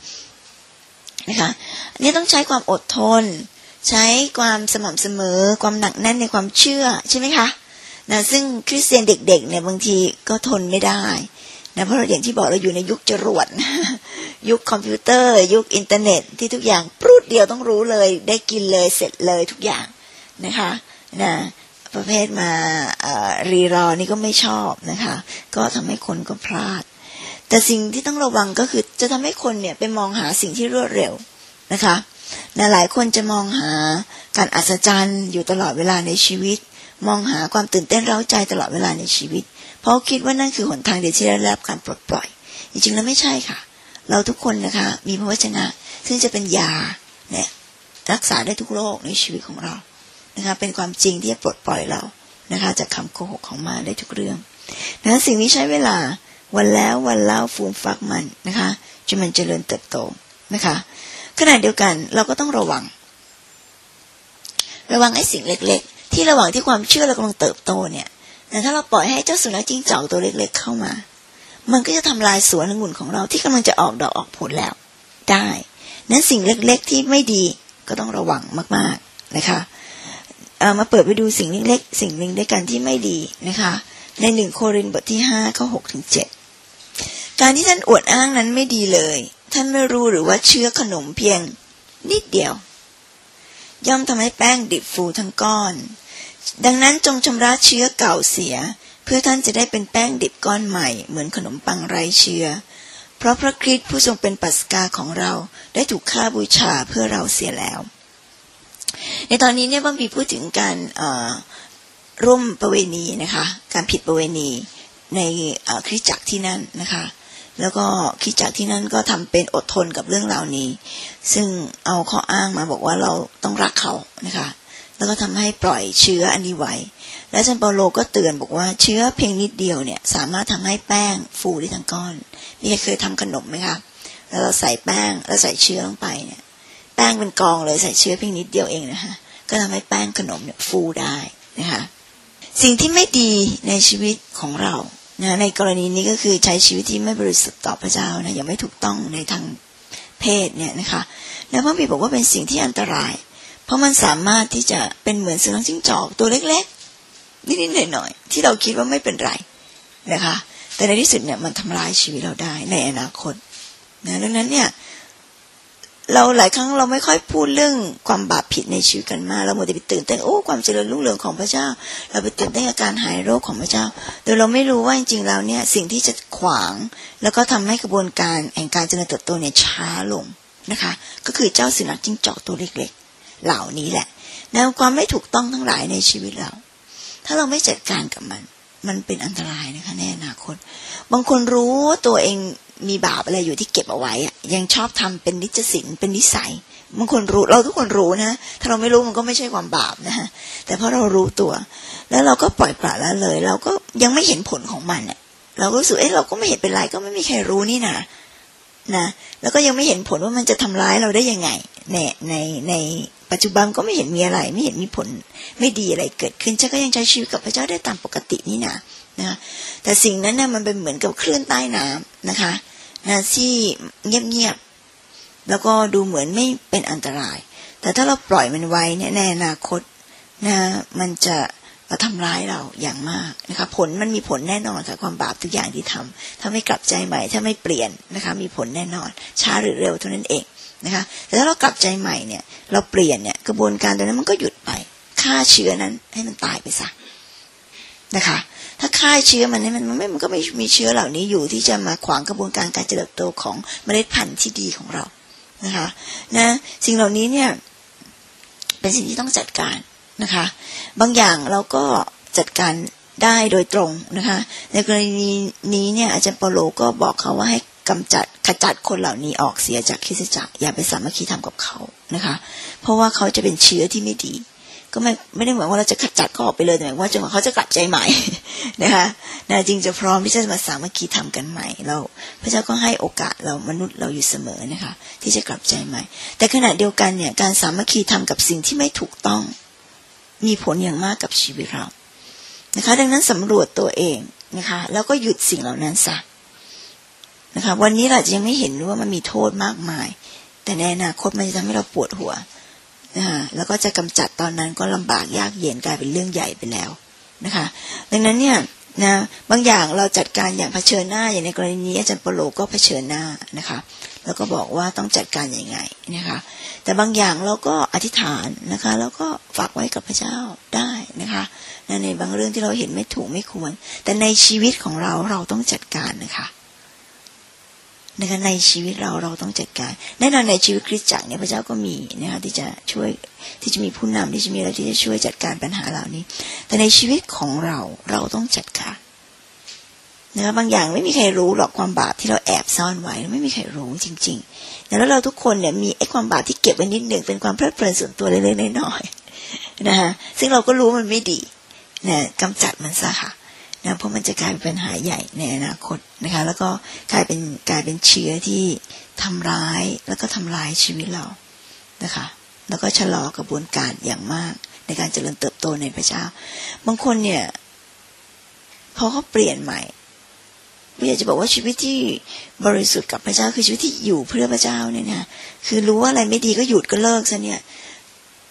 10นะคะอันนี้ต้องใช้ความอดทนใช้ความสม่ำเสมอความหนักแน่นในความเชื่อใช่ไหมคะนะซึ่งคริสเตียนเด็กๆเนี่ยบางทีก็ทนไม่ได้นะเพราะอย่างที่บอกเราอยู่ในยุคจรวดยุคคอมพิวเตอร์ยุคอินเทอร์เน็ตที่ทุกอย่างปรุดเดียวต้องรู้เลยได้กินเลยเสร็จเลยทุกอย่างนะคะนะประเภทมารีรอนี่ก็ไม่ชอบนะคะก็ทำให้คนก็พลาดแต่สิ่งที่ต้องระวังก็คือจะทำให้คนเนี่ยไปมองหาสิ่งที่รวดเร็วนะคะหลายคนจะมองหาการอัศจรรย์อยู่ตลอดเวลาในชีวิตมองหาความตื่นเต้นเร้าใจตลอดเวลาในชีวิตเพราะคิดว่านั่นคือหนทางเดียวที่ได้รับการปลดปล่อยจริงๆแล้วไม่ใช่ค่ะเราทุกคนนะคะมีพระวจนะซึ่งจะเป็นยาเนี่ยรักษาได้ทุกโรคในชีวิตของเรานะคะเป็นความจริงที่จะปลดปล่อยเรานะคะจากคำโกหกของมารได้ทุกเรื่องนะสิ่งนี้ใช้เวลาวันแล้ววันเล่าฟูมฟักมันนะคะจนมันเจริญเติบโตนะคะขณะเดียวกันเราก็ต้องระวังไอ้สิ่งเล็กๆที่ระหว่างที่ความเชื่อเรากำลังเติบโตเนี่ยแต่ถ้าเราปล่อยให้เจ้าสุนัขจิ้งจอกตัวเล็กๆเข้ามามันก็จะทำลายสวนองุ่นของเราที่กำลังจะออกดอกออกผลแล้วได้นั้นสิ่งเล็กๆที่ไม่ดีก็ต้องระวังมากๆนะคะมาเปิดไปดูสิ่งเล็กๆสิ่งหนึ่งด้วยกันที่ไม่ดีนะคะใน1โครินธ์บทที่5ข้อ6ถึง7การที่ท่านอวดอ้างนั้นไม่ดีเลยท่านไม่รู้หรือว่าเชื้อขนมเพียงนิดเดียวย่อมทำให้แป้งดิบฟูทั้งก้อนดังนั้นจงชำระเชื้อเก่าเสียเพื่อท่านจะได้เป็นแป้งดิบก้อนใหม่เหมือนขนมปังไร้เชื้อเพราะพระคริสต์ผู้ทรงเป็นปัสกาของเราได้ถูกฆ่าบูชาเพื่อเราเสียแล้วในตอนนี้เนี่ยบางทีพูดถึงการร่วมประเวณีนะคะการผิดประเวณีในคริสตจักรที่นั่นนะคะแล้วก็คริสตจักรที่นั่นก็ทำเป็นอดทนกับเรื่องราวนี้ซึ่งเอาข้ออ้างมาบอกว่าเราต้องรักเขานะคะแล้วก็ทำให้ปล่อยเชื้ออันนี้ไว้และอาจารย์เปาโลก็เตือนบอกว่าเชื้อเพียงนิดเดียวเนี่ยสามารถทำให้แป้งฟูได้ทั้งก้อนนี่เคยทำขนมไหมคะแล้วเราใส่แป้งแล้วใส่เชื้อลงไปเนี่ยแป้งเป็นกองเลยใส่เชื้อเพียงนิดเดียวเองนะคะก็ทำให้แป้งขนมเนี่ยฟูได้นะคะสิ่งที่ไม่ดีในชีวิตของเรานะในกรณีนี้ก็คือใช้ชีวิตที่ไม่บริสุทธิ์ต่อพระเจ้านะยังไม่ถูกต้องในทางเพศเนี่ยนะคะแล้วพระบิดาบอกว่าเป็นสิ่งที่อันตรายเพราะมันสามารถที่จะเป็นเหมือนสุนัขจิ้งจอกตัวเล็กๆนิดๆหน่อยๆที่เราคิดว่าไม่เป็นไรนะคะแต่ในที่สุดเนี่ยมันทำร้ายชีวิตเราได้ในอนาคตนะดังนั้นเนี่ยเราหลายครั้งเราไม่ค่อยพูดเรื่องความบาปผิดในชีวิตกันมากเราหมดแต่ไปตื่นเต้นโอ้ความเจริญรุ่งเรืองของพระเจ้าเราไปตื่นเต้นกับการหายโรคของพระเจ้าโดยเราไม่รู้ว่าจริงๆแล้วเนี่ยสิ่งที่จะขวางแล้วก็ทำให้กระบวนการแห่งการเจริญเติบโตเนี่ยช้าลงนะคะก็คือเจ้าสุนัขจิ้งจอกตัวเล็กๆเหล่านี้แหละแนวความไม่ถูกต้องทั้งหลายในชีวิตเราถ้าเราไม่จัดการกับมันเป็นอันตรายนะคะในอนาคตบางคนรู้ว่าตัวเองมีบาปอะไรอยู่ที่เก็บเอาไว้ยังชอบทำเป็นนิจศิลเป็นนิสัยบางคนรู้เราทุกคนรู้นะถ้าเราไม่รู้มันก็ไม่ใช่ความบาปนะฮะแต่เพราะเรารู้ตัวแล้วเราก็ปล่อยปละละเลยเราก็ยังไม่เห็นผลของมันเราก็รู้สึกเราก็ไม่เห็นเป็นไรก็ไม่มีใครรู้นี่นะแล้วก็ยังไม่เห็นผลว่ามันจะทำร้ายเราได้ยังไงในปัจจุบันก็ไม่เห็นมีอะไรไม่เห็นมีผลไม่ดีอะไรเกิดขึ้นฉันก็ยังใช้ชีวิตกับพระเจ้าได้ตามปกตินี่นะแต่สิ่งนั้นเนี่ยมันเป็นเหมือนกับคลื่นใต้น้ำนะคะที่เงียบๆแล้วก็ดูเหมือนไม่เป็นอันตรายแต่ถ้าเราปล่อยมันไว้เนี่ยในอนาคตมันจะทำร้ายเราอย่างมากนะคะผลมันมีผลแน่นอนค่ะความบาปทุกอย่างที่ทำถ้าไม่กลับใจใหม่ถ้าไม่เปลี่ยนนะคะมีผลแน่นอนช้าหรือเร็วเท่านั้นเองนะคะแต่ถ้าเรากลับใจใหม่เนี่ยเราเปลี่ยนเนี่ยกระบวนการตัวนั้นมันก็หยุดไปฆ่าเชื้อนั้นให้มันตายไปซะนะคะถ้าฆ่าเชื้อมันเนี่ยมันก็ไม่มีเชื้อเหล่านี้อยู่ที่จะมาขวางกระบวนการการเจริญเติบโตของเมล็ดพันธุ์ที่ดีของเรานะคะสิ่งเหล่านี้เนี่ยเป็นสิ่งที่ต้องจัดการนะคะบางอย่างเราก็จัดการได้โดยตรงนะคะในกรณีนี้เนี่ยอาจารย์เปาโลก็บอกเขาว่าให้ขจัดคนเหล่านี้ออกเสียจากคริสตจักรอย่าไปสามัคคีธรรมกับเขานะคะเพราะว่าเขาจะเป็นเชื้อที่ไม่ดีก็ไม่ได้หมายว่าเราจะขจัดเขาออกไปเลยแต่หมายว่าจนกว่าเขาจะกลับใจใหม่นะคะจริงจะพร้อมที่จะมาสามัคคีธรรมกันใหม่เราพระเจ้าก็ให้โอกาสเรามนุษย์เราอยู่เสมอนะคะที่จะกลับใจใหม่แต่ขณะเดียวกันเนี่ยการสามัคคีธรรมกับสิ่งที่ไม่ถูกต้องมีผลอย่างมากกับชีวิตเรานะคะดังนั้นสำรวจตัวเองนะคะแล้วก็หยุดสิ่งเหล่านั้นซะนะคะวันนี้เราจะยังไม่เห็นว่ามันมีโทษมากมายแต่ในอนาคตมันจะทำให้เราปวดหัวแล้วก็จะกำจัดตอนนั้นก็ลำบากยากเย็นกลายเป็นเรื่องใหญ่ไปแล้วนะคะดังนั้นเนี่ยบางอย่างเราจัดการอย่างเผชิญหน้าอย่างในกรณีนี้อาจารย์เปาโลก็เผชิญหน้านะคะแล้วก็บอกว่าต้องจัดการยังไงนะคะแต่บางอย่างเราก็อธิษฐานนะคะแล้วก็ฝากไว้กับพระเจ้าได้นะคะในบางเรื่องที่เราเห็นไม่ถูกไม่ควรแต่ในชีวิตของเราต้องจัดการนะคะในชีวิตเราต้องจัดการแน่นอนในชีวิตคริสตจักรเนี่ยพระเจ้าก็มีนะคะที่จะช่วยที่จะมีผู้นำที่จะมีอะไรที่จะช่วยจัดการปัญหาเหล่านี้แต่ในชีวิตของเราต้องจัดการนะคะบางอย่างไม่มีใครรู้หรอกความบาปที่เราแอบซ่อนไว้ไม่มีใครรู้จริงๆแล้วเราทุกคนเนี่ยมีไอ้ความบาปที่เก็บไว้นิดหนึ่งเป็นความเพลิดเพลินส่วนตัวเล็กๆน้อยๆนะคะซึ่งเราก็รู้มันไม่ดีกำจัดมันซะค่ะเพราะมันจะกลายเป็นปัญหาใหญ่ในอนาคตนะคะแล้วก็กลายเป็นเชื้อที่ทำร้ายแล้วก็ทำลายชีวิตเรานะคะแล้วก็ชะลอกระบวนการอย่างมากในการเจริญเติบโตในพระเจ้าบางคนเนี่ยพอเขาเปลี่ยนใหม่อยากจะบอกว่าชีวิตที่บริสุทธิ์กับพระเจ้าคือชีวิตที่อยู่เพื่อพระเจ้าเนี่ยนะคือรู้ว่าอะไรไม่ดีก็หยุดก็เลิกซะเนี่ย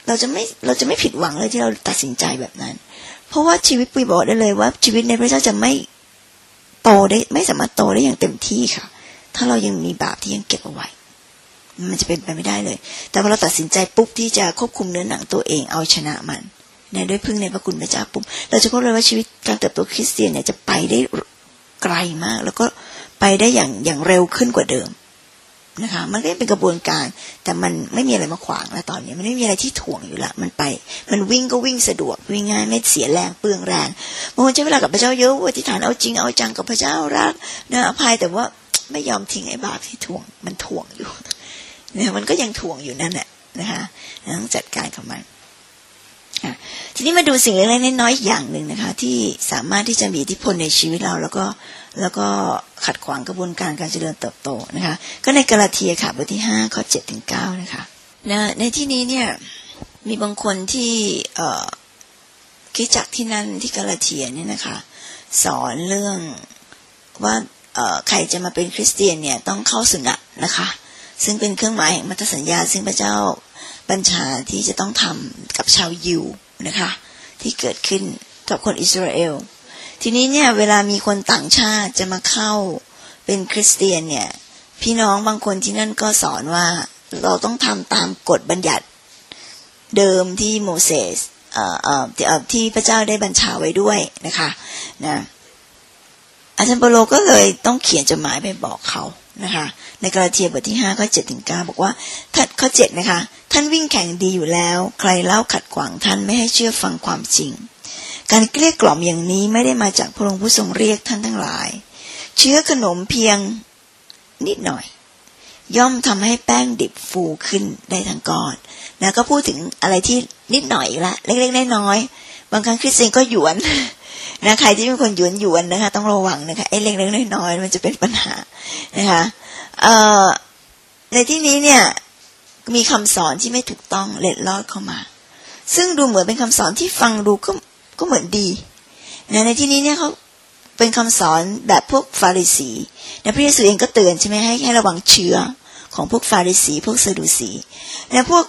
เราจะไม่ผิดหวังเลยที่เราตัดสินใจแบบนั้นเพราะว่าชีวิตปุ้ยบอกได้เลยว่าชีวิตในพระเจ้าจะไม่โตได้ไม่สามารถโตได้อย่างเต็มที่ค่ะถ้าเรายังมีบาปที่ยังเก็บเอาไว้มันจะเป็นไปไม่ได้เลยแต่พอเราตัดสินใจปุ๊บที่จะควบคุมเนื้อหนังตัวเองเอาชนะมันเนี่ยด้วยพึ่งในพระคุณพระเจ้าปุ๊บเราจะพบเลยว่าชีวิตการเติบโตคริสเตียนเนี่ยจะไปได้ไกลมากแล้วก็ไปได้อย่างเร็วขึ้นกว่าเดิมนะคะมันก็เป็นกระบวนการแต่มันไม่มีอะไรมาขวางแล้วตอนนี้มันไม่มีอะไรที่ถ่วงอยู่ละมันไปมันวิ่งก็วิ่งสะดวกวิ่งง่ายไม่เสียแรงเปลืองแรงบางคนใช้เวลากับพระเจ้าเยอะอธิษฐานเอาจริงเอาจังกับพระเจ้ารักนะอภัยแต่ว่าไม่ยอมทิ้งไอ้บาปที่ถ่วงมันถ่วงอยู่เนี่ยมันก็ยังถ่วงอยู่นั่นแหละนะคะต้องจัดการกับมันทีนี้มาดูสิ่งเล็กๆน้อยๆอย่างหนึ่งนะคะที่สามารถที่จะมีอิทธิพลในชีวิตเราแล้วก็ขัดขวางกระบวนการการเจริญเติบโตนะคะก็ในกาลาเทียค่ะบทที่5ข้อ 7-9 นะคะในที่นี้เนี่ยมีบางคนที่คริสตจักรที่นั่นที่กาลาเทียเนี่ยนะคะสอนเรื่องว่าใครจะมาเป็นคริสเตียนเนี่ยต้องเข้าสุนัตนะคะซึ่งเป็นเครื่องหมายแห่งพันธสัญญาซึ่งพระเจ้าบัญชาที่จะต้องทำกับชาวยิวนะคะที่เกิดขึ้นกับคนอิสราเอลทีนี้เนี่ยเวลามีคนต่างชาติจะมาเข้าเป็นคริสเตียนเนี่ยพี่น้องบางคนที่นั่นก็สอนว่าเราต้องทำตามกฎบัญญัติเดิมที่โมเสสที่พระเจ้าได้บัญชาไว้ด้วยนะคะนะอาจารย์เปโลก็เลยต้องเขียนจดหมายไปบอกเขานะคะในกาลาเทียบทที่5ข้อ 7-9 บอกว่าข้อ 7นะคะท่านวิ่งแข่งดีอยู่แล้วใครเล่าขัดขวางท่านไม่ให้เชื่อฟังความจริงการเกลี้ยกล่อมอย่างนี้ไม่ได้มาจากพระองค์ผู้ทรงเรียกท่านทั้งหลายเชื้อขนมเพียงนิดหน่อยย่อมทำให้แป้งดิบฟูขึ้นได้ทั้งก้อนนะก็พูดถึงอะไรที่นิดหน่อยละเล็กๆน้อยๆบางครั้งคริสเตียนก็หยวนนะใครที่เป็นคนหยวนนะคะต้องระวังนะคะไอ้เล็กๆน้อยๆมันจะเป็นปัญหานะคะในที่นี้เนี่ยมีคำสอนที่ไม่ถูกต้องเล็ดลอดเข้ามาซึ่งดูเหมือนเป็นคำสอนที่ฟังดูก็เหมือนดีนะในที่นี้เนี่ยเขาเป็นคำสอนแบบพวกฟาริสีนะพระเยซูเองก็เตือนใช่ไหมให้ระวังเชื้อของพวกฟาริสีพวกซาดูสีนะพวก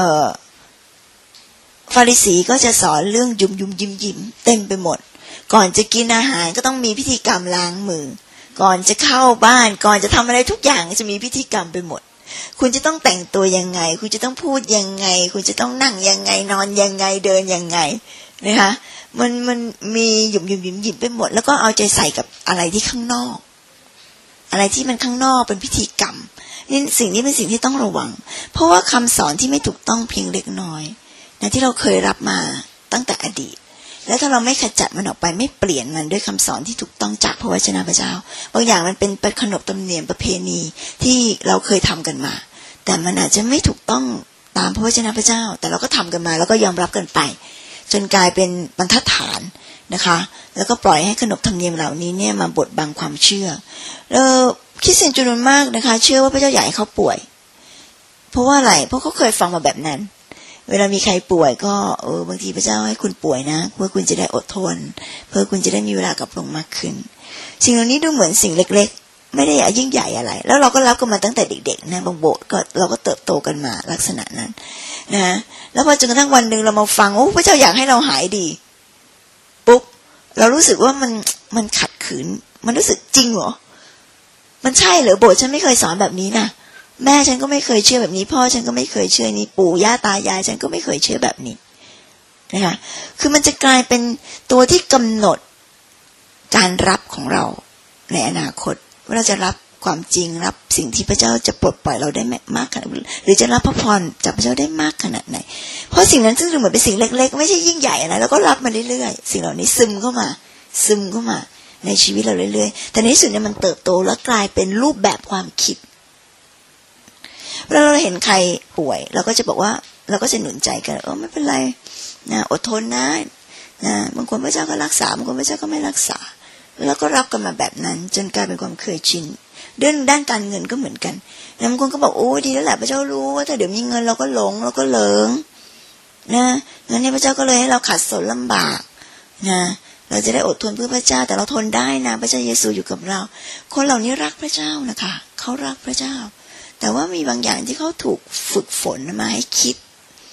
ฟาริสีก็จะสอนเรื่องยุ่มยิ้มเต็มไปหมดก่อนจะกินอาหารก็ต้องมีพิธีกรรมล้างมือก่อนจะเข้าบ้านก่อนจะทำอะไรทุกอย่างจะมีพิธีกรรมไปหมดคุณจะต้องแต่งตัวยังไงคุณจะต้องพูดยังไงคุณจะต้องนั่งยังไงนอนยังไงเดินยังไงนะคะมันมีหยุ่มไปหมดแล้วก็เอาใจใส่กับอะไรที่ข้างนอกอะไรที่มันข้างนอกเป็นพิธีกรรมนี่สิ่งนี้เป็นสิ่งที่ต้องระวังเพราะว่าคำสอนที่ไม่ถูกต้องเพียงเล็กน้อยนะที่เราเคยรับมาตั้งแต่อดีตแล้วถ้าเราไม่ขจัดมันออกไปไม่เปลี่ยนมันด้วยคำสอนที่ถูกต้องจากพระวจนะพระเจ้าบางอย่างมันเป็นขนบธรรมเนียมประเพณีที่เราเคยทำกันมาแต่มันอาจจะไม่ถูกต้องตามพระวจนะพระเจ้าแต่เราก็ทำกันมาแล้วก็ยอมรับกันไปจนกลายเป็นบรรทัดฐานนะคะแล้วก็ปล่อยให้ขนบธรรมเนียมเหล่านี้เนี่ยมาบดบังความเชื่อคริสเตียนจำนวนมากนะคะเชื่อว่าพระเจ้าอยากให้เขาป่วยเพราะว่าอะไรเพราะเขาเคยฟังมาแบบนั้นเวลามีใครป่วยก็บางทีพระเจ้าให้คุณป่วยนะเพื่อคุณจะได้อดทนเพื่อคุณจะได้มีเวลากับพระองค์มากขึ้นสิ่งเหล่านี้ดูเหมือนสิ่งเล็กๆไม่ได้ยิ่งใหญ่อะไรแล้วเราก็รับกันมาตั้งแต่เด็กๆนะบางโบสถ์ก็เราก็เติบโตกันมาลักษณะนั้นนะแล้วพอจนกระทั่งวันนึงเรามาฟังพระเจ้าอยากให้เราหายดีปุ๊บเรารู้สึกว่ามันขัดขืนมันรู้สึกจริงเหรอมันใช่เหรอโบสถ์ฉันไม่เคยสอนแบบนี้นะแม่ฉันก็ไม่เคยเชื่อแบบนี้พ่อฉันก็ไม่เคยเชื่อนี้ปู่ย่าตายายฉันก็ไม่เคยเชื่อแบบนี้นะคะคือมันจะกลายเป็นตัวที่กำหนดการรับของเราในอนาคตว่าเราจะรับความจริงรับสิ่งที่พระเจ้าจะปลดปล่อยเราได้มากขนาดหรือจะรับพระพรจากพระเจ้าได้มากขนาดไหนเพราะสิ่งนั้นซึ่งดูเหมือนเป็นสิ่งเล็กๆไม่ใช่ยิ่งใหญ่อะไรแล้วก็รับมาเรื่อยๆสิ่งเหล่านี้ซึมเข้ามาในชีวิตเราเรื่อยๆแต่ในที่สุดเนี่ยมันเติบโตแล้วกลายเป็นรูปแบบความคิดเราเห็นใครป่วยเราก็จะบอกว่าเราก็จะหนุนใจกันไม่เป็นไรนะอดทนนะบางคนพระเจ้าก็รักษาบางคนพระเจ้าก็ไม่รักษาแล้วก็รับกันมาแบบนั้นจนกลายเป็นความเคยชินด้านการเงินก็เหมือนกันบางคนก็บอกโอ้ดีแล้วแหละพระเจ้ารู้ว่าถ้าเดี๋ยวมีเงินเราก็หลงเราก็เหลิงนะงั้นเนี่ยพระเจ้าก็เลยให้เราขัดสนลำบากนะเราจะได้อดทนเพื่อพระเจ้าแต่เราทนได้นะพระเจ้าเยซูอยู่กับเราคนเหล่านี้รักพระเจ้านะคะเขารักพระเจ้าแต่ว่ามีบางอย่างที่เขาถูกฝึกฝนมาให้คิด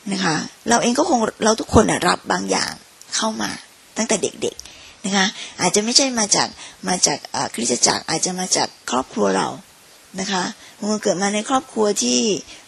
นะคะเราเองก็คงเราทุกคนรับบางอย่างเข้ามาตั้งแต่เด็กๆนะคะอาจจะไม่ใช่มาจากคริสตจักรอาจจะมาจากครอบครัวเรานะคะเมื่อเกิดมาในครอบครัวที่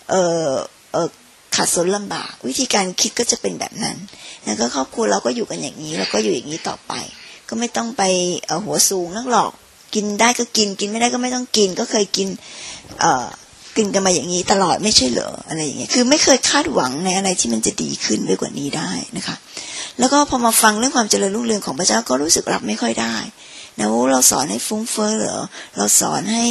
ขัดสนลำบากวิธีการคิดก็จะเป็นแบบนั้นแล้วก็ครอบครัวเราก็อยู่กันอย่างนี้เราก็อยู่อย่างนี้ต่อไปก็ไม่ต้องไปหัวสูงนักหรอกกินได้ก็กินไม่ได้ก็ไม่ต้องกินก็เคยกินกันมาอย่างนี้ตลอดไม่ใช่เหรออะไรอย่างเงี้ยคือไม่เคยคาดหวังในอะไรที่มันจะดีขึ้นไปกว่านี้ได้นะคะแล้วก็พอมาฟังเรื่องความเจริญรุ่งเรืองของพระเจ้าก็รู้สึกรับไม่ค่อยได้นะเราสอนให้ฟุ้งเฟ้อเหรอเราสอนให้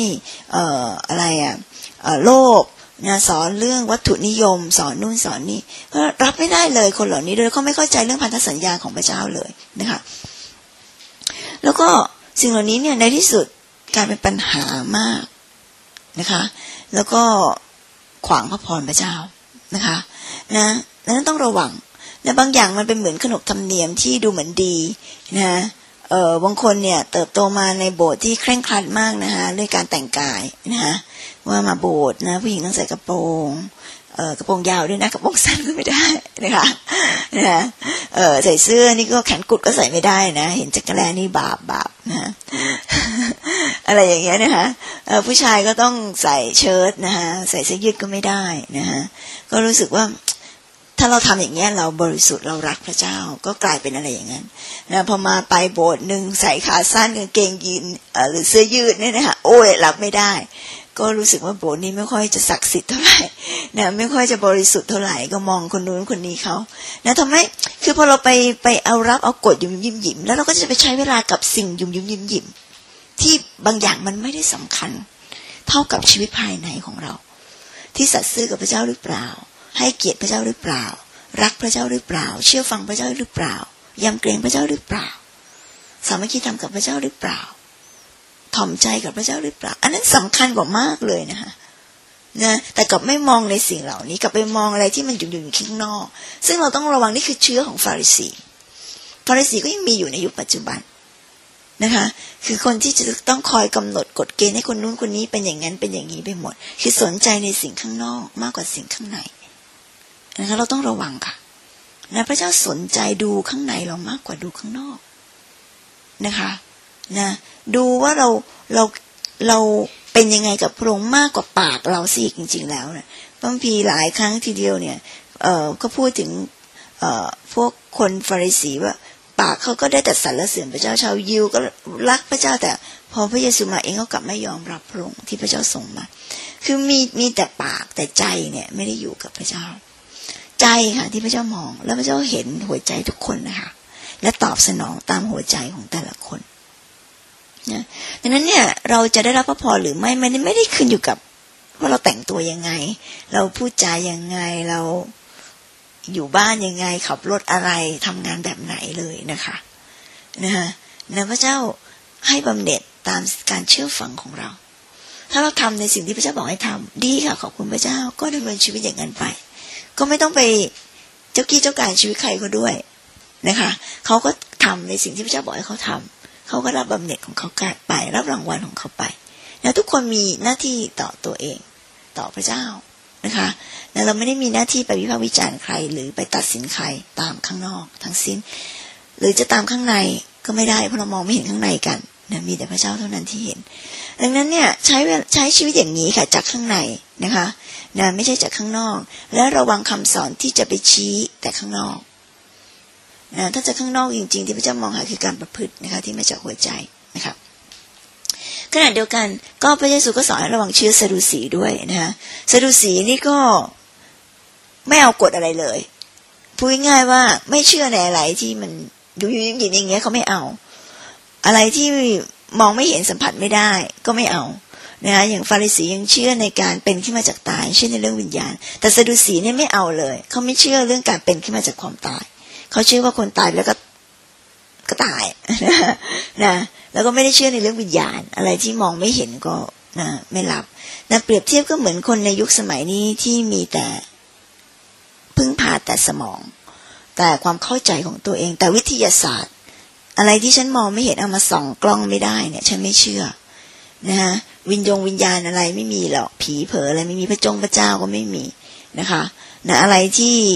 โลภนะสอนเรื่องวัตถุนิยมสอนนู่นสอนนี่ก็รับไม่ได้เลยคนเหล่านี้โดยเขาไม่เข้าใจเรื่องพันธสัญญาของพระเจ้าเลยนะคะแล้วก็สิ่งเหล่านี้เนี่ยในที่สุดกลายเป็นปัญหามากนะคะแล้วก็ขวางพระพรพระเจ้านะคะนั้นต้องระวังและบางอย่างมันเป็นเหมือนขนบธรรมเนียมที่ดูเหมือนดีนะบางคนเนี่ยเติบโตมาในโบสถ์ที่เคร่งครัดมากนะคะด้วยการแต่งกายนะคะว่ามาโบสถ์นะผู้หญิงต้องใส่กระโปรงยาวด้วยนะกระโปรงสั้นก็ไม่ได้นะคะใส่เสื้อนี่ก็แขนกุดก็ใส่ไม่ได้นะเห็นจักรแลนี่บาปนะอะไรอย่างเงี้ยนะคะผู้ชายก็ต้องใส่เชิ้ตนะคะใส่เสื้อยืดก็ไม่ได้นะคะก็รู้สึกว่าถ้าเราทำอย่างเงี้ยเราบริสุทธิ์เรารักพระเจ้าก็กลายเป็นอะไรอย่างนั้นนะพอมาไปโบสถ์นึงใส่ขาสั้นกางเกงยีนหรือเสื้อยืดเนี่ยนะคะโอ้ยรับไม่ได้ก็รู้สึกว่าโบสถ์นี้ไม่ค่อยจะศักดิ์สิทธิ์เท่าไหร่นะไม่ค่อยจะบริสุทธิ์เท่าไหร่ก็มองคนนู้นคนนี้เขานะทำให้คือพอเราไปเอารับเอากดยิ้มแล้วเราก็จะไปใช้เวลากับสิ่งยิ้มที่บางอย่างมันไม่ได้สำคัญเท่ากับชีวิตภายในของเราที่สัตย์ซื่อกับพระเจ้าหรือเปล่าให้เกียรติพระเจ้าหรือเปล่ารักพระเจ้าหรือเปล่าเชื่อฟังพระเจ้าหรือเปล่ายำเกรงพระเจ้าหรือเปล่าสามัคคีธรรมกับพระเจ้าหรือเปล่าถ่อมใจกับพระเจ้าหรือเปล่าอันนั้นสำคัญกว่ามากเลยนะคะนะแต่กลับไม่มองในสิ่งเหล่านี้กลับไปมองอะไรที่มันอยู่ข้างนอกซึ่งเราต้องระวังนี่คือเชื้อของฟาริสีก็ยังมีอยู่ในยุคปัจจุบันนะคะคือคนที่จะต้องคอยกำหนดกฎเกณฑ์ให้คนนู้นคนนี้เป็นอย่างนั้นเป็นอย่างนี้ไปหมดคือสนใจในสิ่งข้างนอกมากกว่าสิ่งข้างในนะคะเราต้องระวังค่ะนะพระเจ้าสนใจดูข้างในเรามากกว่าดูข้างนอกนะคะนะดูว่าเราเป็นยังไงกับพระองค์มากกว่าปากเราสิจริงๆแล้วนะบางทีหลายครั้งทีเดียวเนี่ยก็พูดถึงพวกคนฟาริสีว่าปากเขาก็ได้แต่สรรเสริญพระเจ้าชาวยิวก็รักพระเจ้าแต่พอพระเยซูมาเองเขากลับไม่ยอมรับพระองค์ที่พระเจ้าส่งมาคือมีแต่ปากแต่ใจเนี่ยไม่ได้อยู่กับพระเจ้าใจค่ะที่พระเจ้ามองแล้วพระเจ้าเห็นหัวใจทุกคนนะคะและตอบสนองตามหัวใจของแต่ละคนนะดังนั้นเนี่ยเราจะได้รับพระพรหรือไม่ได้ขึ้นอยู่กับว่าเราแต่งตัวยังไงเราพูดจายังไงเราอยู่บ้านยังไงขับรถอะไรทำงานแบบไหนเลยนะคะพระเจ้าให้บำเหน็จตามการเชื่อฟังของเราถ้าเราทำในสิ่งที่พระเจ้าบอกให้ทำดีค่ะขอบคุณพระเจ้าก็ดำเนินชีวิตอย่างนั้นไปก็ไม่ต้องไปเจ้ากี้เจ้าการชีวิตใครก็ด้วยนะคะเขาก็ทำในสิ่งที่พระเจ้าบอกให้เขาทำเขาก็รับบำเหน็จของเขาไปรับรางวัลของเขาไปแล้วทุกคนมีหน้าที่ต่อตัวเองต่อพระเจ้านะคะแล้วเราไม่ได้มีหน้าที่ไปวิพากษ์วิจารณ์ใครหรือไปตัดสินใครตามข้างนอกทั้งสิ้นหรือจะตามข้างในก็ไม่ได้เพราะเรามองไม่เห็นข้างในกันนะมีแต่พระเจ้าเท่านั้นที่เห็นดังนั้นเนี่ยใช้ชีวิตอย่างนี้ค่ะจากข้างในนะคะไม่ใช่จากข้างนอกและระวังคำสอนที่จะไปชี้แต่ข้างนอกถ้าจากข้างนอกจริงๆที่พระเจ้ามองหาคือการประพฤตินะคะที่มาจากหัวใจนะคะขณะเดียวกันก็พระเยซูก็สอนให้ระวังเชื้อซาดูสีด้วยนะคะซาดูสีนี่ก็ไม่เอากฎอะไรเลยพูดง่ายๆว่าไม่เชื่อในอะไรที่มันอยู่ยิ้มๆอย่างเงี้ยเขาไม่เอาอะไรที่มองไม่เห็นสัมผัสไม่ได้ก็ไม่เอานะคะอย่างฟาริสียังเชื่อในการเป็นขึ้นมาจากตายเชื่อในเรื่องวิญญาณแต่ซาดูสีเนี่ยไม่เอาเลยเขาไม่เชื่อเรื่องการเป็นขึ้นมาจากความตายเขาเชื่อว่าคนตายแล้วก็ตายนะแล้วก็ไม่ได้เชื่อในเรื่องวิญญาณอะไรที่มองไม่เห็นก็ไม่รับเปรียบเทียบก็เหมือนคนในยุคสมัยนี้ที่มีแต่พึ่งพาแต่สมองแต่ความเข้าใจของตัวเองแต่วิทยาศาสตร์อะไรที่ฉันมองไม่เห็นเอามาส่องกล้องไม่ได้เนี่ยฉันไม่เชื่อนะวิญญาณอะไรไม่มีหรอกผีเผลออะไรไม่มีพระเจ้าก็ไม่มีนะคะอะไรที่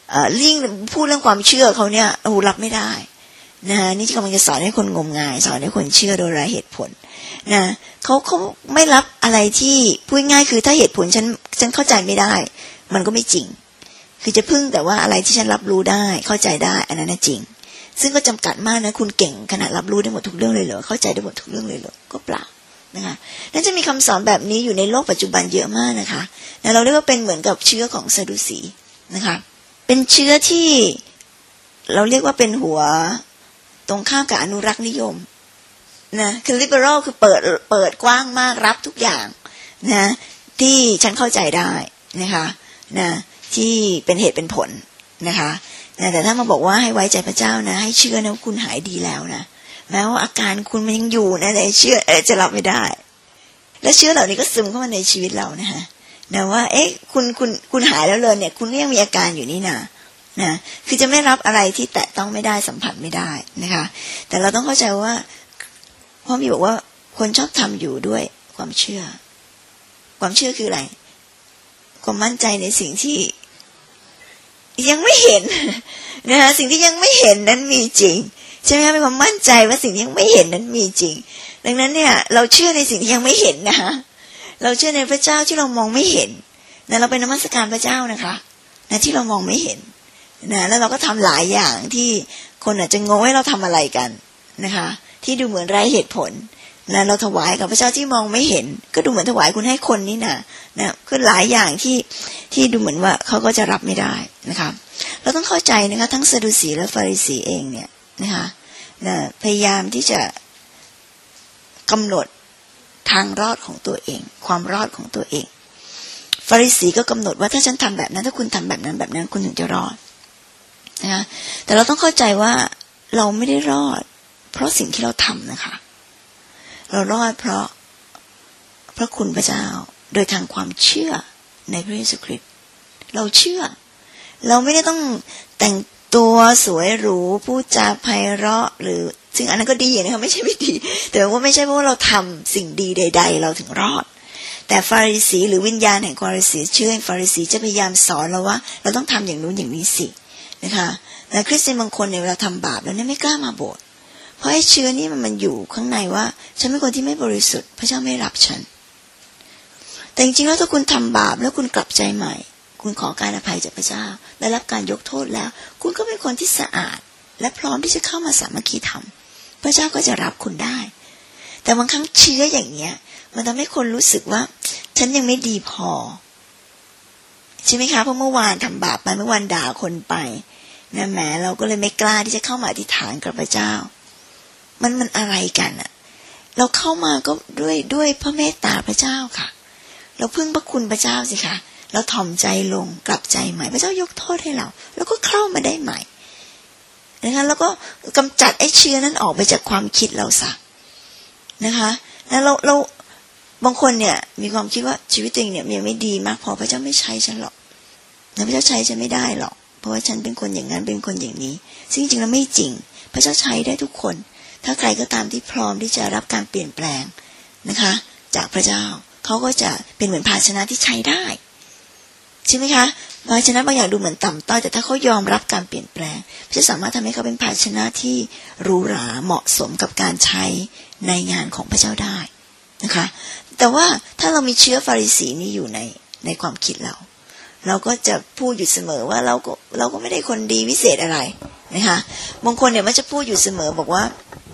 ยิ่งพูดเรื่องความเชื่อเขาเนี่ยรับไม่ได้นะนี่ที่กำลังจะสอนให้คนงมงายสอนให้คนเชื่อโดยไร้เหตุผลนะเขาไม่รับอะไรที่พูดง่ายคือถ้าเหตุผลฉันเข้าใจไม่ได้มันก็ไม่จริงคือจะพึ่งแต่ว่าอะไรที่ฉันรับรู้ได้เข้าใจได้อันนั้นจริงซึ่งก็จำกัดมากนะคุณเก่งขนาดรับรู้ได้หมดทุกเรื่องเลยเหรอเข้าใจได้หมดทุกเรื่องเลยเหรอก็เปล่านะคะนั่นจะมีคำสอนแบบนี้อยู่ในโลกปัจจุบันเยอะมากนะคะเราเรียกว่าเป็นเหมือนกับเชื้อของซาดูสีนะคะเป็นเชื้อที่เราเรียกว่าเป็นหัวตรงข้ามกับอนุรักษ์นิยมนะคือ liberal คือเปิดกว้างมากรับทุกอย่างนะที่ฉันเข้าใจได้นะคะนะที่เป็นเหตุเป็นผลนะคะนะแต่ถ้ามาบอกว่าให้ไว้ใจพระเจ้านะให้เชื่อนะว่าคุณหายดีแล้วนะแม้ว่าอาการคุณมันยังอยู่นะแต่เชื่อจะรับไม่ได้และเชื่อเหล่านี้ก็ซึมเข้ามาในชีวิตเรานะคะนะว่าคุณหายแล้วเลยเนี่ยคุณก็ยังมีอาการอยู่นี่นะคือจะไม่รับอะไรที่แตะต้องไม่ได้สัมผัสไม่ได้นะคะแต่เราต้องเข้าใจว่าพ่อมีบอกว่าคนชอบทำอยู่ด้วยความเชื่อคืออะไรความมั่นใจในสิ่งที่ยังไม่เห็นนะคะสิ่งที่ยังไม่เห็นนั้นมีจริงใช่ไหมคะมีความมั่นใจว่าสิ่งที่ยังไม่เห็นนั้นมีจริงดังนั้นเนี่ยเราเชื่อในสิ่งที่ยังไม่เห็นนะคะเราเชื่อในพระเจ้าที่เรามองไม่เห็นนะเราเป็นนมัสการพระเจ้านะคะนะที่เรามองไม่เห็นนะแล้วเราก็ทำหลายอย่างที่คนอาจจะงงว่าเราทำอะไรกันนะคะที่ดูเหมือนไร้เหตุผลนะเราถวายกับพระเจ้าที่มองไม่เห็นก็ดูเหมือนถวายคุณให้คนนี่นะคือหลายอย่างที่ดูเหมือนว่าเขาก็จะรับไม่ได้นะคะเราต้องเข้าใจนะคะทั้งซาดูสีและฟาริสีเองเนี่ยนะคะพยายามที่จะกำหนดทางรอดของตัวเองความรอดของตัวเองฟาริสีก็กำหนดว่าถ้าฉันทำแบบนั้นถ้าคุณทำแบบนั้นคุณถึงจะรอดนะคะแต่เราต้องเข้าใจว่าเราไม่ได้รอดเพราะสิ่งที่เราทำนะคะเรารอดเพราะคุณพระเจ้าโดยทางความเชื่อในพระเยซูคริสต์เราเชื่อเราไม่ได้ต้องแต่งตัวสวยหรูพูดจาไพเราะหรือซึ่งอันนั้นก็ดีนะคะไม่ใช่ไม่ดีแต่ว่าไม่ใช่เพราะว่าเราทำสิ่งดีใดๆเราถึงรอดแต่ฟาริสีหรือวิญญาณแห่งฟาริสีเชื่อฟาริสีจะพยายามสอนเราว่าเราต้องทำอย่างนู้นอย่างนี้สินะคะแต่คริสเตียนบางคนเนี่ยเวลาทำบาปแล้วเนี่ยไม่กล้ามาโบสถ์เพราะไอ้เชื้อนี่มันอยู่ข้างในว่าฉันเป็นคนที่ไม่บริสุทธิ์พระเจ้าไม่รับฉันแต่จริงๆแล้วถ้าคุณทำบาปแล้วคุณกลับใจใหม่คุณขอการอภัยจากพระเจ้าได้รับการยกโทษแล้วคุณก็เป็นคนที่สะอาดและพร้อมที่จะเข้ามาสามัคคีธรรมพระเจ้าก็จะรับคุณได้แต่บางครั้งเชื้ออย่างเงี้ยมันทำให้คนรู้สึกว่าฉันยังไม่ดีพอใช่ไหมคะเพราะเมื่อวานทำบาปไปเมื่อวานด่าคนไปนะแหมเราก็เลยไม่กล้าที่จะเข้ามาอธิษฐานกับพระเจ้ามันอะไรกันอะเราเข้ามาก็ด้วยพระเมตตาพระเจ้าค่ะเราพึ่งพระคุณพระเจ้าสิคะเราถ่อมใจลงกลับใจใหม่พระเจ้ายกโทษให้เราแล้วก็เข้ามาได้ใหม่นะคะแล้วก็กำจัดไอ้เชื้อนั้นออกไปจากความคิดเราซะนะคะแล้วเราบางคนเนี่ยมีความคิดว่าชีวิตตัวเองเนี่ยยังไม่ดีมากพอพระเจ้าไม่ใช้ฉันหรอกพระเจ้าใช้ฉันไม่ได้หรอกเพราะว่าฉันเป็นคนอย่างนั้นเป็นคนอย่างนี้ซึ่งจริงๆแล้วไม่จริงพระเจ้าใช้ได้ทุกคนถ้าใครก็ตามที่พร้อมที่จะรับการเปลี่ยนแปลงนะคะจากพระเจ้าเขาก็จะเป็นเหมือนภาชนะที่ใช้ได้ใช่ไหมคะภาชนะบางอย่างดูเหมือนต่ำต้อยแต่ถ้าเขายอมรับการเปลี่ยนแปลงจะสามารถทำให้เขาเป็นภาชนะที่หรูหราเหมาะสมกับการใช้ในงานของพระเจ้าได้นะคะแต่ว่าถ้าเรามีเชื้อฟาริสีนี้อยู่ในความคิดเราก็จะพูดอยู่เสมอว่าเราก็ไม่ได้คนดีวิเศษอะไรนะคะบางคนเนี่ยมันจะพูดอยู่เสมอบอกว่า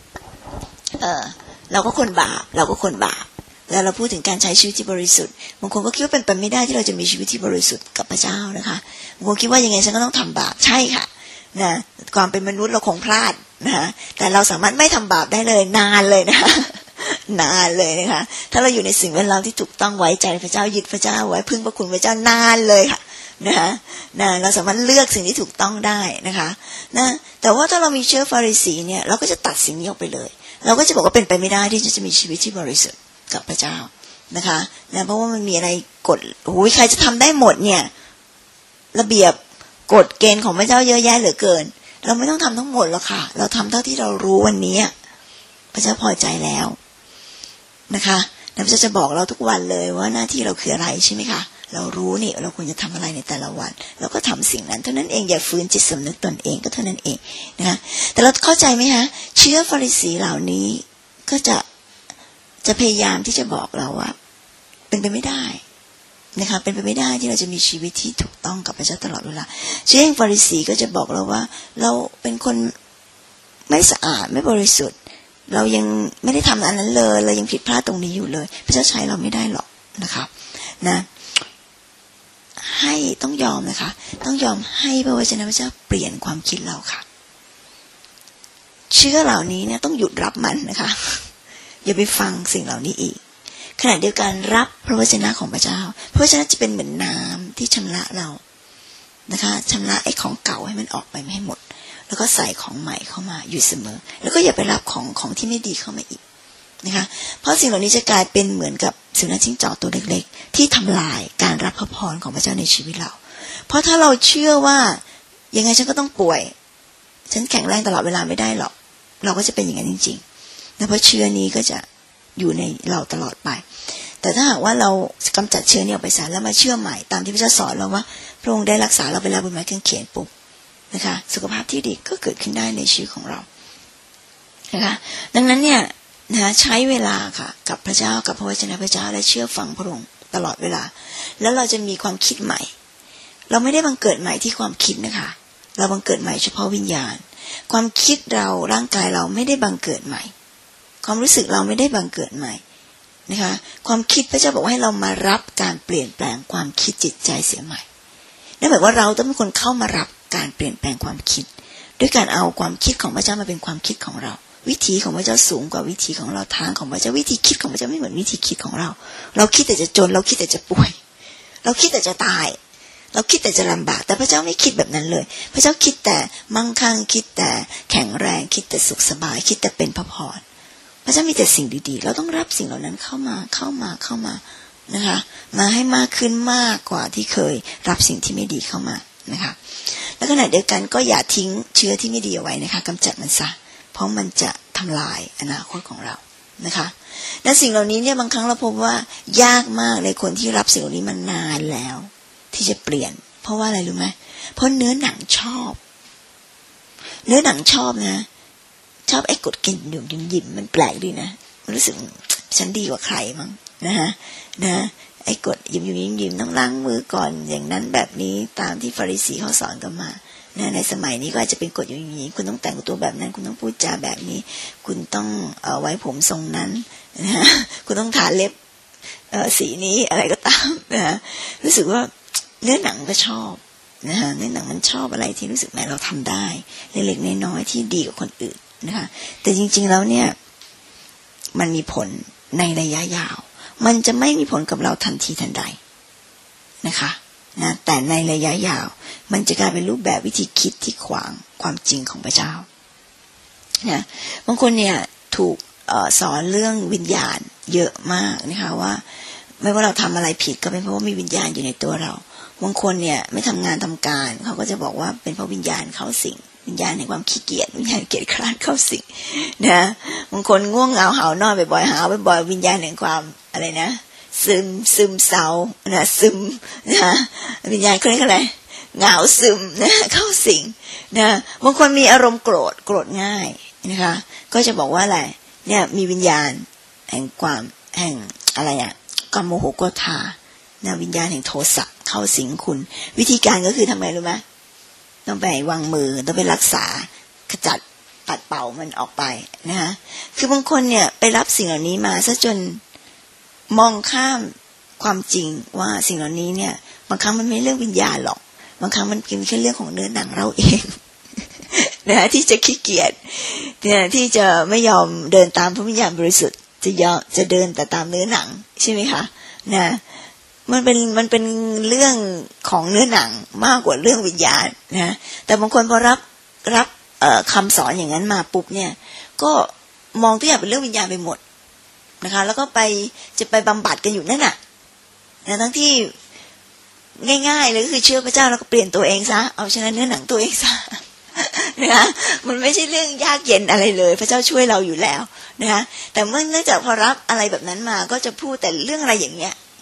เราก็คนบาปแล้วเราพูดถึงการใช้ชีวิตที่บริสุทธิ์บางคนก็คิดว่าเป็นไปไม่ได้ที่เราจะมีชีวิตที่บริสุทธิ์กับพระเจ้านะคะบางคนคิดว่ายังไงฉันก็ต้องทำบาปใช่ค่ะนะความเป็นมนุษย์เราคงพลาดนะแต่เราสามารถไม่ทำบาปได้เลยนานเลยนะคะนานเลยนะคะถ้าเราอยู่ในสิ่งแวดล้อมที่ถูกต้องไว้ใจพระเจ้ายึดพระเจ้าไว้พึ่งพระคุณพระเจ้านานเลยค่ะนะคะเราสามารถเลือกสิ่งที่ถูกต้องได้นะคะแต่ว่าถ้าเรามีเชื้อฟาริสีเนี่ยเราก็จะตัดสิ่งนี้ออกไปเลยเราก็จะบอกว่าเป็นไปไม่ได้ที่จะมีชีวิตที่บริสุทธิ์กับพระเจ้านะคะเพราะว่ามันมีอะไรกฎใครจะทำได้หมดเนี่ยระเบียบกฎเกณฑ์ของพระเจ้าเยอะแยะเหลือเกินเราไม่ต้องทำทั้งหมดหรอกค่ะเราทำเท่าที่เรารู้วันนี้พระเจ้าพอใจแล้วนะคะพระเจ้าจะบอกเราทุกวันเลยว่าหน้าที่เราคืออะไรใช่ไหมคะเรารู้นี่เราควรจะทำอะไรในแต่ละวันเราก็ทำสิ่งนั้นเท่านั้นเองอย่าฝืนจิตสำนึกตนเองก็เท่านั้นเองนะคะแต่เราเข้าใจไหมฮะเชื้อฟาริสีเหล่านี้ก็จะพยายามที่จะบอกเราว่าเป็นไปไม่ได้นะคะเป็นไปไม่ได้ที่เราจะมีชีวิตที่ถูกต้องกับพระเจ้าตลอดเวลาเชื้อแห่งฟาริสีก็จะบอกเราว่าเราเป็นคนไม่สะอาดไม่บริสุทธิ์เรายังไม่ได้ทำอันนั้นเลยเรายังผิดพลาดตรงนี้อยู่เลยพระเจ้าใช้เราไม่ได้หรอกนะคะนะให้ต้องยอมนะคะต้องยอมให้พระวจนะพระเจ้าเปลี่ยนความคิดเราค่ะเชื้อเหล่านี้เนี่ยต้องหยุดรับมันนะคะอย่าไปฟังสิ่งเหล่านี้อีกขณะเดียวกันรับพระวจนะของพระเจ้าพระวจนะจะเป็นเหมือนน้ำที่ชำระเรานะคะชำระไอ้ของเก่าให้มันออกไปไม่ให้หมดแล้วก็ใส่ของใหม่เข้ามาอยู่เสมอแล้วก็อย่าไปรับของที่ไม่ดีเข้ามาอีกนะคะเพราะสิ่งเหล่านี้จะกลายเป็นเหมือนกับสุนัขจิ้งจอกตัวเล็กๆที่ทำลายการรับพระพรของพระเจ้าในชีวิตเราเพราะถ้าเราเชื่อว่ายังไงฉันก็ต้องป่วยฉันแข็งแรงตลอดเวลาไม่ได้หรอกเราก็จะเป็นอย่างนั้นจริงๆนะเพราะเชื้อนี้ก็จะอยู่ในเราตลอดไปแต่ถ้าหากว่าเรากำจัดเชื้อนี้ออกไปซะแล้วมาเชื่อใหม่ตามที่พระเจ้าสอนเราว่าพระองค์ได้รักษาเราไปแล้วบนไม้กางเขนปุ๊บนะคะสุขภาพที่ดีก็เกิดขึ้นได้ในชีวิตของเรานะคะดังนั้นเนี่ยนะใช้เวลาค่ะกับพระเจ้ากับพระวจนะพระเจ้าและเชื่อฟังพระองค์ตลอดเวลาแล้วเราจะมีความคิดใหม่เราไม่ได้บังเกิดใหม่ที่ความคิดนะคะเราบังเกิดใหม่เฉพาะวิญญาณความคิดเราร่างกายเราไม่ได้บังเกิดใหม่ความรู้สึกเราไม่ได้บังเกิดใหม่นะคะความคิดพระเจ้าบอกว่าให้เรามารับการเปลี่ยนแปลงความคิดจิตใจเสียใหม่นั่นหมายว่าเราต้องเป็นคนเข้ามารับการเปลี่ยนแปลงความคิดด้วยการเอาความคิดของพระเจ้ามาเป็นความคิดของเราวิธีของพระเจ้าสูงกว่าวิธีของเราทางของพระเจ้าวิธีคิดของพระเจ้าไม่เหมือนวิธีคิดของเราเราคิดแต่จะจนเราคิดแต่จะป่วยเราคิดแต่จะตายเราคิดแต่จะลำบากแต่พระเจ้าไม่คิดแบบนั้นเลยพระเจ้าคิดแต่มั่งคั่งคิดแต่แข็งแรงคิดแต่สุขสบายคิดแต่เป็นพระพรพระเจ้ามีแต่สิ่งดีๆเราต้องรับสิ่งเหล่านั้นเข้ามานะคะมาให้มากขึ้นมากกว่าที่เคยรับสิ่งที่ไม่ดีเข้ามานะคะแล้วขณะเดียวกันก็อย่าทิ้งเชื้อที่ไม่ดีเอาไว้นะคะกำจัดมันซะเพราะมันจะทำลายอนาคตของเรานะคะและสิ่งเหล่านี้เนี่ยบางครั้งเราพบว่ายากมากเลยคนที่รับสิ่งเหล่านี้มานานแล้วที่จะเปลี่ยนเพราะว่าอะไรรู้ไหมเพราะเนื้อหนังชอบเนื้อหนังชอบนะชอบไอ้กดกินหยุ่มยิ้มมันแปลกดีนะมันรู้สึกฉันดีกว่าใครมั้งนะไอ้กดยิ้มต้องล้างมือก่อนอย่างนั้นแบบนี้ตามที่ฟาริสีเขาสอนกันมาในสมัยนี้ก็อาจจะเป็นกฎอย่างนี้คุณต้องแต่งตัวแบบนั้นคุณต้องพูดจาแบบนี้คุณต้องไว้ผมทรงนั้นนะคุณต้องทาเล็บสีนี้อะไรก็ตามนะรู้สึกว่าเนื้อหนังก็ชอบนะเนื้อหนังมันชอบอะไรที่รู้สึกแม้เราทำได้เล็กๆน้อยๆที่ดีกว่าคนอื่นนะคะแต่จริงๆแล้วเนี่ยมันมีผลในระยะยาวมันจะไม่มีผลกับเราทันทีทันใดนะคะนะแต่ในระยะยาวมันจะกลายเป็นรูปแบบวิธีคิดที่ขวางความจริงของพระเจ้านะบางคนเนี่ยถูกสอนเรื่องวิญญาณเยอะมากนะคะว่าไม่ว่าเราทำอะไรผิดก็เป็นเพราะว่ามีวิญญาณอยู่ในตัวเราบางคนเนี่ยไม่ทำงานทำการเขาก็จะบอกว่าเป็นเพราะวิญญาณเข้าสิงวิญญาณแห่งความขี้เกียจวิญญาณเกียจคร้านเข้าสิงนะบางคนง่วงเหงาหาวนอนบ่อยๆหาวบ่อยๆวิญญาณแห่งความอะไรนะซึมเศร้านะซึมนะวิญญาณเขาเรียกอะไรเหงาซึมนะเข้าสิงนะบางคนมีอารมณ์โกรธง่ายนะคะก็จะบอกว่าอะไรเนี่ยมีวิญญาณแห่งความแห่งอะไรอ่ะความโมโหโกรธานะวิญญาณแห่งโทสะเข้าสิงคุณวิธีการก็คือทำไงรู้ไหมต้องไปวางมือต้องไปรักษาขจัดปัดเป่ามันออกไปนะคะคือบางคนเนี่ยไปรับสิ่งเหล่านี้มาซะจนมองข้ามความจริงว่าสิ่งเหล่านี้เนี่ยบางครั้งมันไม่เรื่องวิญญาณหรอกบางครั้งมันเป็นแค่เรื่องของเนื้อหนังเราเองนะที่จะขี้เกียจเนี่ยที่จะไม่ยอมเดินตามพระวิญญาณบริสุทธิ์จะเดินแต่ตามเนื้อหนังใช่ไหมคะนะมันเป็นเรื่องของเนื้อหนังมากกว่าเรื่องวิญญาณนะแต่บางคนพอรับคำสอนอย่างนั้นมาปุ๊บเนี่ยก็มองทุกอย่างเป็นเรื่องวิญญาณไปหมดนะคะแล้วก็จะไปบำบัดกันอยู่นั่นน่ะนะทั้งที่ง่ายๆเลยก็คือเชื่อพระเจ้าแล้วก็เปลี่ยนตัวเองซะเอาชนะเนื้อหนังตัวเองซะนะคะมันไม่ใช่เรื่องยากเย็นอะไรเลยพระเจ้าช่วยเราอยู่แล้วนะคะแต่เนื่องจากพอรับอะไรแบบนั้นมาก็จะพูดแต่เรื่องอะไรอย่างเงี้ย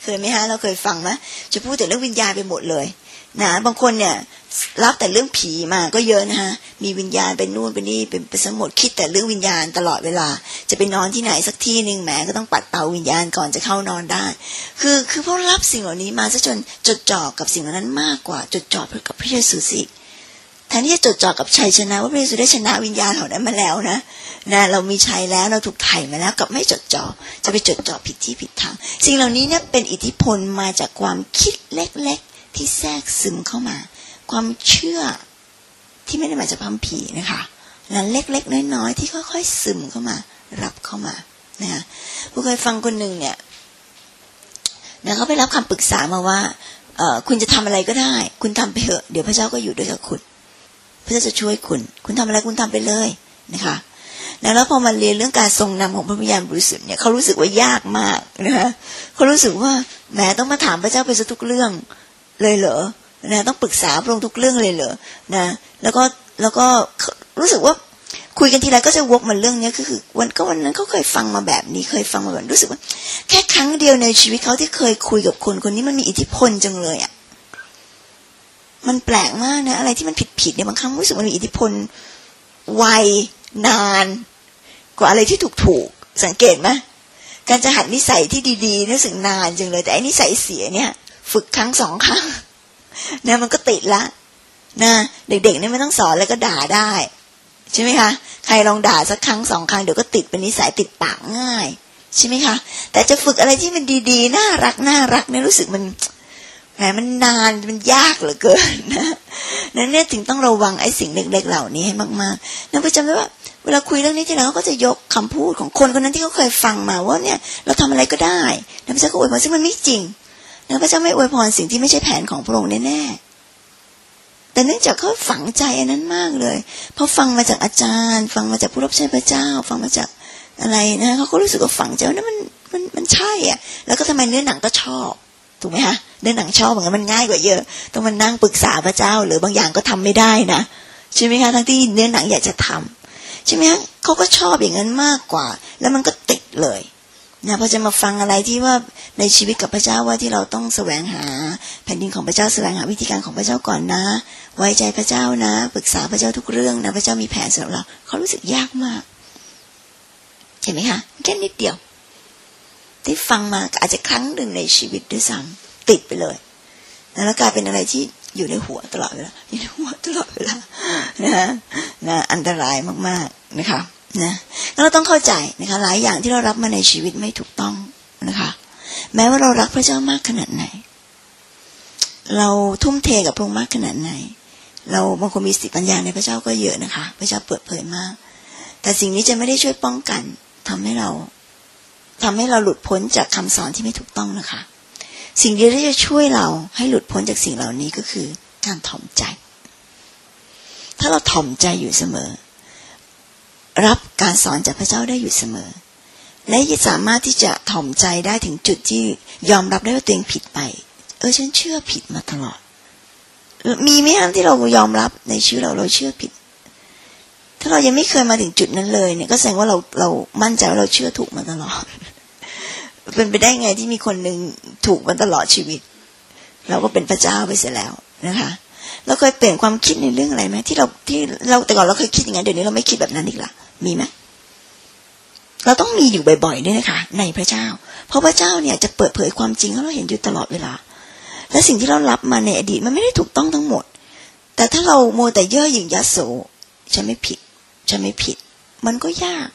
เคยไหมฮะเราเคยฟังไหมจะพูดแต่เรื่องวิญญาณไปหมดเลยนะบางคนเนี่ยรับแต่เรื่องผีมาก็เยอะนะฮะมีวิญญาณเป็นนู่นเป็นนี่เป็นสมมติคิดแต่เรื่องวิญญาณตลอดเวลาจะไปนอนที่ไหนสักที่นึงแหมก็ต้องปัดเป่าวิญญาณก่อนจะเข้านอนได้คือเพราะรับสิ่งเหล่านี้มาซะจนจดจ่อกับสิ่งเหล่านั้นมากกว่าจดจ่อกับพระเยซูสิแทนที่จะจดจ่อกับชัยชนะว่าพระเยซูได้ชนะวิญญาณเหล่านั้นมาแล้วนะเรามีชัยแล้วเราถูกไถ่มาแล้วกับไม่จดจ่อจะไปจดจ่อผิดที่ผิดทางสิ่งเหล่านี้เนี่ยเป็นอิทธิพลมาจากความคิดเล็กๆที่แทรกซึมเข้ามาความเชื่อที่ไม่ได้มาจากพระคัมภีร์นะคะนั้นเล็กๆน้อยๆที่ค่อยๆซึมเข้ามารับเข้ามานะผู้เคยฟังคนหนึ่งเนี่ยเขาไปรับคำปรึกษามาว่าคุณจะทำอะไรก็ได้คุณทำไปเถอะเดี๋ยวพระเจ้าก็อยู่ด้วยกับคุณพระเจ้าจะช่วยคุณทำอะไรคุณทำไปเลยนะคะแล้วพอมาเรียนเรื่องการทรงนำของพระวิญญาณบริสุทธิ์เนี่ยเขารู้สึกว่ายากมากนะคะเขารู้สึกว่าแหมต้องมาถามพระเจ้าไปซะทุกเรื่องเลยเหรอนะต้องปรึกษาพระองค์ทุกเรื่องเลยเหรอนะแล้วก็รู้สึกว่าคุยกันทีไรก็จะวกมาเรื่องนี้คือวันนั้นเขาเคยฟังมาแบบนี้เคยฟังมาแบบรู้สึกว่าแค่ครั้งเดียวในชีวิตเขาที่เคยคุยกับคนนี้มันมีอิทธิพลจังเลยอ่ะมันแปลกมากนะอะไรที่มันผิดเนี่ยบางครั้งรู้สึกมันมีอิทธิพลไวนานกว่าอะไรที่ถูกสังเกตไหมการจะหัดนิสัยที่ดีๆรู้สึกนานจังเลยแต่ไอ้นิสัยเสียเนี่ยฝึกครั้งสองครั้งนะมันก็ติดละนะเด็กๆเนี่ยไม่ต้องสอนแล้วก็ด่าได้ใช่ไหมคะใครลองด่าสักครั้งสองครั้งเดี๋ยวก็ติดเป็นนิสัยติดปากง่ายใช่ไหมคะแต่จะฝึกอะไรที่มันดีๆน่ารักเนี่ยรู้สึกมันแหมมันนานมันยากเหลือเกินนะนั่นเนี่ยถึงต้องระวังไอ้สิ่งเล็กๆเหล่านี้ให้มากๆนะประจำไว้ว่าเวลาคุยเรื่องนี้ทีไรเขาก็จะยกคำพูดของคนคนนั้นที่เขาเคยฟังมาว่าเนี่ยเราทำอะไรก็ได้นะพระเจ้าก็อวยพรซึ่งมันไม่จริงนะพระเจ้าไม่อวยพรสิ่งที่ไม่ใช่แผนของพระองค์แน่ๆแต่เนื่องจากเขาฝังใจอันนั้นมากเลยเพราะฟังมาจากอาจารย์ฟังมาจากผู้รับใช้พระเจ้าฟังมาจากอะไรนะเขาก็รู้สึกว่าฝังใจว่านั่นมันใช่อ่ะแล้วก็ทำไมเนื้อหนังก็ชอบถูกไหมคะเนื้อหนังชอบเหมือนกันมันง่ายกว่าเยอะต้องมานั่งปรึกษาพระเจ้าหรือบางอย่างก็ทำไม่ได้นะใช่ไหมคะทั้งที่เนื้อหนังอยากจะทำใช่ไหมคะเขาก็ชอบอย่างนั้นมากกว่าแล้วมันก็ติดเลยนะพอจะมาฟังอะไรที่ว่าในชีวิตกับพระเจ้าว่าที่เราต้องแสวงหาแผ่นดินของพระเจ้าแสวงหาวิธีการของพระเจ้าก่อนนะไว้ใจพระเจ้านะปรึกษาพระเจ้าทุกเรื่องนะพระเจ้ามีแผนสำหรับเราเขารู้สึกยากมากเห็นไหมคะแค่นิดเดียวที่ฟังมาอาจจะครั้งหนึ่งในชีวิตด้วยซ้ำติดไปเลยแล้วกลายเป็นอะไรที่อยู่ในหัวตลอดเวลาอยู่ในหัวตลอดเวลานะอันตรายมากๆนะคะนะแล้วเราต้องเข้าใจนะคะหลายอย่างที่เรารับมาในชีวิตไม่ถูกต้องนะคะแม้ว่าเรารักพระเจ้ามากขนาดไหนเราทุ่มเทกับพระองค์มากขนาดไหนเราบางคนมีสติปัญญาในพระเจ้าก็เยอะนะคะพระเจ้าเปิดเผยมากแต่สิ่งนี้จะไม่ได้ช่วยป้องกันทำให้เราหลุดพ้นจากคำสอนที่ไม่ถูกต้องนะคะสิ่งเดียวที่จะช่วยเราให้หลุดพ้นจากสิ่งเหล่านี้ก็คือการถ่อมใจถ้าเราถ่อมใจอยู่เสมอรับการสอนจากพระเจ้าได้อยู่เสมอและสามารถที่จะถ่อมใจได้ถึงจุดที่ยอมรับได้ว่าตัวเองผิดไปฉันเชื่อผิดมาตลอดมีไหมคะที่เรายอมรับในชีวิตเราเชื่อผิดถ้าเรายังไม่เคยมาถึงจุดนั้นเลยเนี่ยก็แสดงว่าเรามั่นใจว่าเราเชื่อถูกมาตลอดเป็นไปได้ไงที่มีคนหนึ่งถูกมาตลอดชีวิตเราก็เป็นพระเจ้าไปเสียแล้วนะคะเราเคยเปลี่ยนความคิดในเรื่องอะไรไหมที่เราแต่ก่อนเราเคยคิดอย่างนั้นเดี๋ยวนี้เราไม่คิดแบบนั้นอีกละมีไหมเราต้องมีอยู่บ่อยๆด้วยนะคะในพระเจ้าเพราะพระเจ้าเนี่ยจะเปิดเผยความจริงให้เราเห็นอยู่ตลอดเวลาและสิ่งที่เรารับมาในอดีตมันไม่ได้ถูกต้องทั้งหมดแต่ถ้าเราโมแต่เย่อหยิ่งยัดโสฉันไม่ผิดมันก็ยาก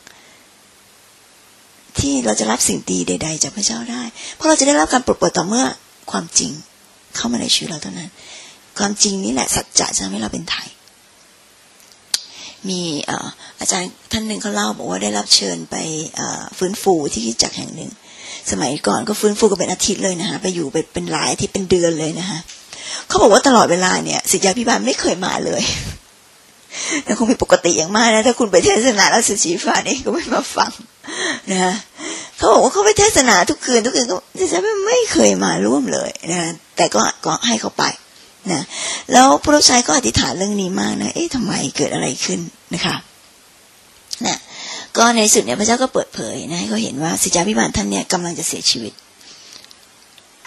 ที่เราจะรับสิ่งดีใดๆจากพระเจ้าได้เพราะเราจะได้รับการปลดปล่อยต่อเมื่อความจริงเข้ามาในชีวิตเราเท่านั้นความจริงนี้แหละสัจจะจะทำให้เราเป็นไทยมีอาจารย์ท่านหนึ่งเขาเล่าบอกว่าได้รับเชิญไปฟื้นฟูที่คริสตจักรแห่งหนึ่งสมัยก่อนก็ฟื้นฟูกันเป็นอาทิตย์เลยนะคะไปอยู่ไปเป็นหลายอาทิตย์เป็นเดือนเลยนะคะเขาบอกว่าตลอดเวลาเนี่ยศิษยาภิบาลไม่เคยมาเลยแต่คงเป็นปกติอย่างมากนะถ้าคุณไปเทศนาแล้วศิษยาภิบาลนี่ก็ไม่มาฟังนะเขาบอกว่าเขาไปเทศนาทุกคืนก็ศิษยาภิบาลไม่เคยมาร่วมเลยนะแต่ก็ให้เขาไปนะแล้วผู้รับใช้ก็อธิษฐานเรื่องนี้มากนะทำไมเกิดอะไรขึ้นนะคะนะก็ในสุดเนี่ยพระเจ้าก็เปิดเผยนะให้เขาเห็นว่าศิษยาภิบาลท่านเนี่ยกำลังจะเสียชีวิต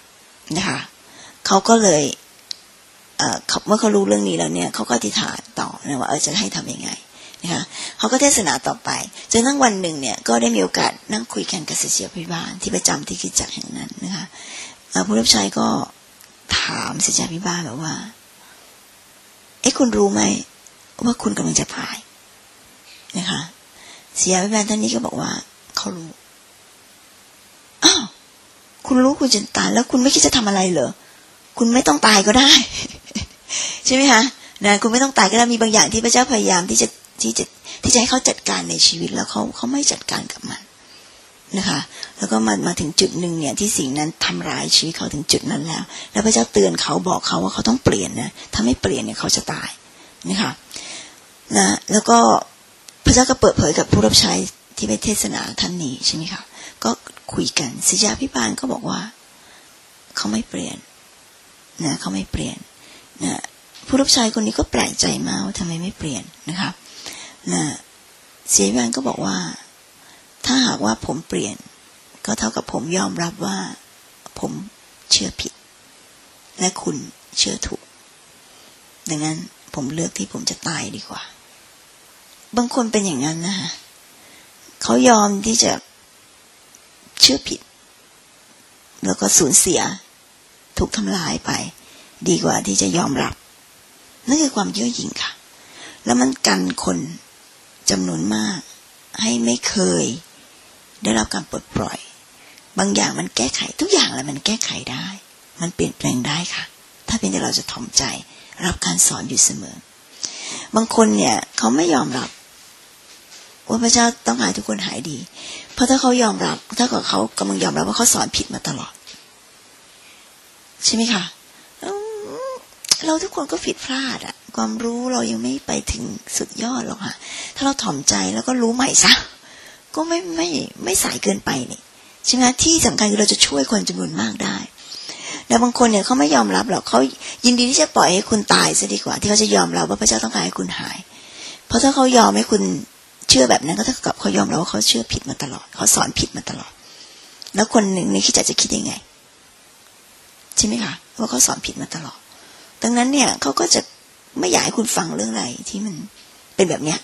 นะคะเขาก็เลยเมื่อเขารู้เรื่องนี้แล้วเนี่ยเขาก็อธิษฐานต่อนะว่าจะให้ทำยังไงนะคะเขาก็เทศนาต่อไปจนทั้งวันหนึ่งเนี่ยก็ได้มีโอกาสนั่งคุยกันกับศิษยาภิบาลที่ประจำที่คริสตจักรแห่งนั้นนะคะผู้รับใช้ก็ถามศิษยาภิบาลแบบว่าคุณรู้ไหมว่าคุณกำลังจะตายนะคะศิษยาภิบาลท่านนี้ก็บอกว่าเขารู้อ้าวคุณรู้คุณจะตายแล้วคุณไม่คิดจะทำอะไรเหรอคุณไม่ต้องตายก็ได้ ใช่ไหมคะนะคุณไม่ต้องตายก็ได้มีบางอย่างที่พระเจ้าพยายามที่จะให้เขาจัดการในชีวิตแล้วเขาไม่จัดการกับมันนะคะแล้วก็มาถึงจุดหนึ่งเนี่ยที่สิ่งนั้นทำร้ายชีวิตเขาถึงจุดนั้นแล้วพระเจ้าเตือนเขาบอกเขาว่าเขาต้องเปลี่ยนนะถ้าไม่เปลี่ยนเนี่ยเขาจะตายนะคะนะแล้วก็พระเจ้าก็เปิดเผยกับผู้รับใช้ที่ไปเทศนาท่านนี้ใช่ไหมคะก็คุยกันศิษยาภิบาลก็บอกว่าเขาไม่เปลี่ยนนะเขาไม่เปลี่ยนนะผู้รับใช้คนนี้ก็แปลกใจมากว่าทำไมไม่เปลี่ยนนะคะนะศิษยาภิบาลก็บอกว่าถ้าหากว่าผมเปลี่ยนก็เท่ากับผมยอมรับว่าผมเชื่อผิดและคุณเชื่อถูกดังนั้นผมเลือกที่ผมจะตายดีกว่าบางคนเป็นอย่างนั้นนะคะเขายอมที่จะเชื่อผิดแล้วก็สูญเสียถูกทำลายไปดีกว่าที่จะยอมรับนั่นคือความเย่อหยิ่งค่ะแล้วมันกันคนจำนวนมากให้ไม่เคยได้รับการปลดปล่อยบางอย่างมันแก้ไขทุกอย่างแล้วมันแก้ไขได้มันเปลี่ยนแปลงได้ค่ะถ้าเป็นแต่เราจะถ่อมใจรับการสอนอยู่เสมอบางคนเนี่ยเขาไม่ยอมรับว่าพระเจ้าต้องการทุกคนหายดีเพราะถ้าเขายอมรับถ้าเกิดเขากำลังยอมรับว่าเขาสอนผิดมาตลอดใช่ไหมคะเราทุกคนก็ผิดพลาดอะความรู้เรายังไม่ไปถึงสุดยอดหรอกค่ะถ้าเราถ่อมใจแล้วก็รู้ใหม่ซะก็ไม่สายเกินไปนี่ใช่ไหมที่สำคัญคือเราจะช่วยคนจำนวนมากได้แล้วบางคนเนี่ยเขาไม่ยอมรับหรอกเขายินดีที่จะปล่อยให้คุณตายซะดีกว่าที่เขาจะยอมรับว่าพระเจ้าต้องการให้คุณหายเพราะถ้าเขายอมให้คุณเชื่อแบบนั้นก็เท่ากับเขายอมรับว่าเขาเชื่อผิดมาตลอดเขาสอนผิดมาตลอดแล้วคนหนึ่งในคิดจะคิดยังไงใช่ไหมคะว่าเขาสอนผิดมาตลอดดังนั้นเนี่ยเขาก็จะไม่อยากให้คุณฟังเรื่องอะไรที่มันเป็นแบบเนี้ย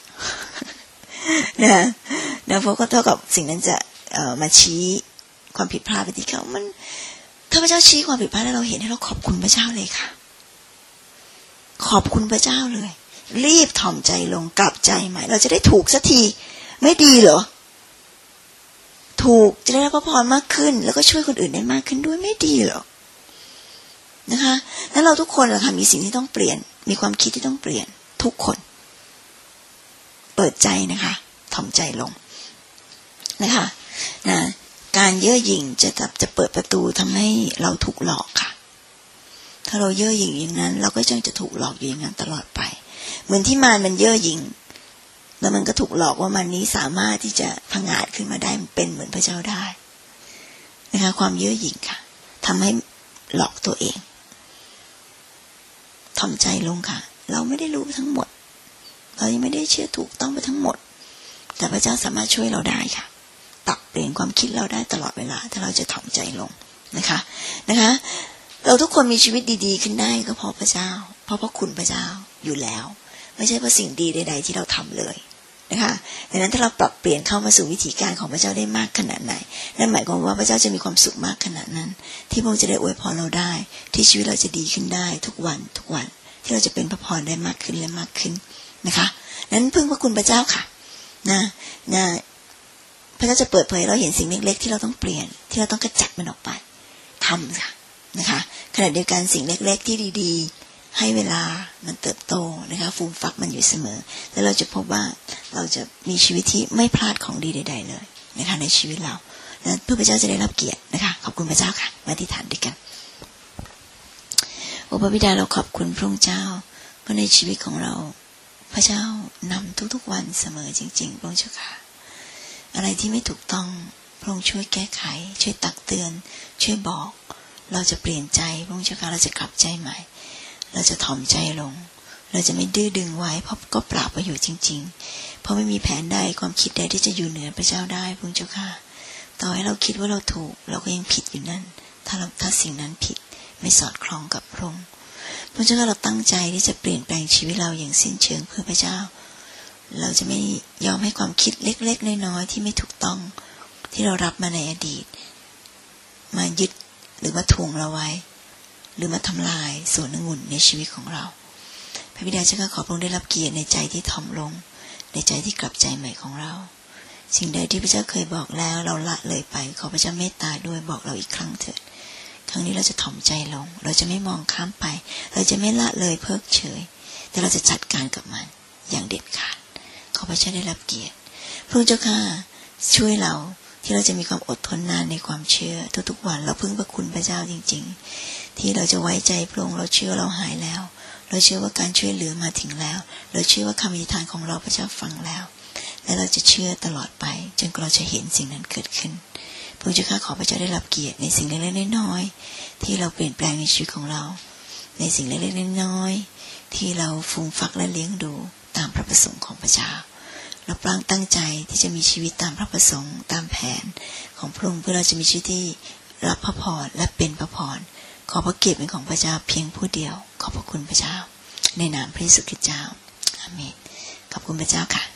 นะเพราะก็เท่ากับสิ่งนั้นจะมาชี้ความผิดพลาดไปที่เขามันถ้าพระเจ้าชี้ความผิดพลาดแล้วเราเห็นให้เราขอบคุณพระเจ้าเลยค่ะขอบคุณพระเจ้าเลยรีบถ่อมใจลงกลับใจใหม่เราจะได้ถูกสักทีไม่ดีเหรอถูกจะได้รับพระพรมากขึ้นแล้วก็ช่วยคนอื่นได้มากขึ้นด้วยไม่ดีเหรอนะคะแล้วเราทุกคนล่ะค่ะมีสิ่งที่ต้องเปลี่ยนมีความคิดที่ต้องเปลี่ยนทุกคนเปิดใจนะคะถ่อมใจลงนะคะนะการเย่อหยิ่งจะเปิดประตูทำให้เราถูกหลอกค่ะถ้าเราเย่อหยิ่งอย่างนั้นเราก็จะถูกหลอกอยู่อย่างนั้นตลอดไปเหมือนที่มันเย่อหยิ่งแล้วมันก็ถูกหลอกว่ามันนี้สามารถที่จะผงาดขึ้นมาได้มันเป็นเหมือนพระเจ้าได้นะคะความเย่อหยิ่งค่ะทำให้หลอกตัวเองทำใจลงค่ะเราไม่ได้รู้ทั้งหมดเรายังไม่ได้เชื่อถูกต้องไปทั้งหมดแต่พระเจ้าสามารถช่วยเราได้ค่ะปรับเปลี่ยนความคิดเราได้ตลอดเวลาถ้าเราจะถ่อมใจลงนะคะเราทุกคนมีชีวิตดีๆขึ้นได้ก็เพราะพระเจ้าเพราะคุณพระเจ้าอยู่แล้วไม่ใช่เพราะสิ่งดีใดๆที่เราทำเลยนะคะดังนั้นถ้าเราปรับเปลี่ยนเข้ามาสู่วิถีการของพระเจ้าได้มากขนาดไหนนั่นหมายความว่าพระเจ้าจะมีความสุขมากขนาดนั้นที่พระองค์จะได้อวยพรเราได้ที่ชีวิตเราจะดีขึ้นได้ทุกวันที่เราจะเป็นพระพรได้มากขึ้นและมากขึ้นนะคะนั้นพึ่งพระคุณพระเจ้าค่ะนะพระเจ้าจะเปิดเผยเราเห็นสิ่งเล็กๆที่เราต้องเปลี่ยนที่เราต้องกระจัดมันออกไปทำค่ะนะคะขณะเดียวกันสิ่งเล็กๆที่ดีๆให้เวลามันเติบโตนะคะฟูมฟักมันอยู่เสมอแล้วเราจะพบว่าเราจะมีชีวิตที่ไม่พลาดของดีใดๆเลยนะคะในชีวิตเราและเพื่อพระเจ้าจะได้รับเกียรตินะคะขอบคุณพระเจ้าค่ะมาอธิษฐานด้วยกันโอ้พระบิดาเราขอบคุณพระองค์เจ้าเพราะในชีวิตของเราพระเจ้านำทุกๆวันเสมอจริงๆพระองค์เจ้าค่ะอะไรที่ไม่ถูกต้องพระองค์ช่วยแก้ไขช่วยตักเตือนช่วยบอกเราจะเปลี่ยนใจพระองค์เจ้าค่ะเราจะกลับใจใหม่เราจะถ่อมใจลงเราจะไม่ดื้อดึงไว้เพราะก็ปราบไว้อยู่จริงๆเพราะไม่มีแผนใดความคิดใดที่จะอยู่เหนือพระเจ้าได้พระองค์เจ้าค่ะต่อให้เราคิดว่าเราถูกเราก็ยังผิดอยู่นั่นถ้าสิ่งนั้นผิดไม่สอดคล้องกับพระองค์เพราะฉะนั้นเราตั้งใจที่จะเปลี่ยนแปลงชีวิตเราอย่างสิ้นเชิงเพื่อพระเจ้าเราจะไม่ยอมให้ความคิดเล็กๆน้อยๆที่ไม่ถูกต้องที่เรารับมาในอดีตมายึดหรือมาถ่วงเราไว้หรือมาทำลายส่วนองุ่นในชีวิตของเราพระบิดาเจ้าข้าขอพระองค์ได้รับเกียรติในใจที่ถ่อมลงในใจที่กลับใจใหม่ของเราสิ่งใดที่พระเจ้าเคยบอกแล้วเราละเลยไปขอพระเจ้าเมตตาด้วยบอกเราอีกครั้งเถิดครั้งนี้เราจะถ่อมใจลงเราจะไม่มองข้ามไปเราจะไม่ละเลยเพิกเฉยแต่เราจะจัดการกับมันอย่างเด็ดขาดขอพระเจ้าได้รับเกียรติพระเจ้าข้าช่วยเราที่เราจะมีความอดทนนานในความเชื่อทุกๆวันเราพึ่งพระคุณพระเจ้าจริงๆที่เราจะไว้ใจพระองค์เราเชื่อเราหายแล้วเราเชื่อว่าการช่วยเหลือมาถึงแล้วเราเชื่อว่าคำอธิษฐานของเราพระเจ้าฟังแล้วและเราจะเชื่อตลอดไปจนกว่าเราจะเห็นสิ่งนั้นเกิดขึ้นพระเจ้าข้าขอพระเจ้าได้รับเกียรติในสิ่งเล็กๆน้อยๆที่เราเปลี่ยนแปลงในชีวิตของเราในสิ่งเล็กๆน้อยๆที่เราฟูมฟักและเลี้ยงดูตามพระประสงค์ของพระเจ้าเราปรางตั้งใจที่จะมีชีวิตตามพระประสงค์ตามแผนของพระองค์เพื่อเราจะมีชีวิตที่รับพระพรและเป็นพระพรขอพระเกียรติเป็นของพระเจ้าเพียงผู้เดียวขอบพระคุณพระเจ้าในนามพระเยซูคริสต์เจ้าอาเมนขอบคุณพระเจ้าค่ะ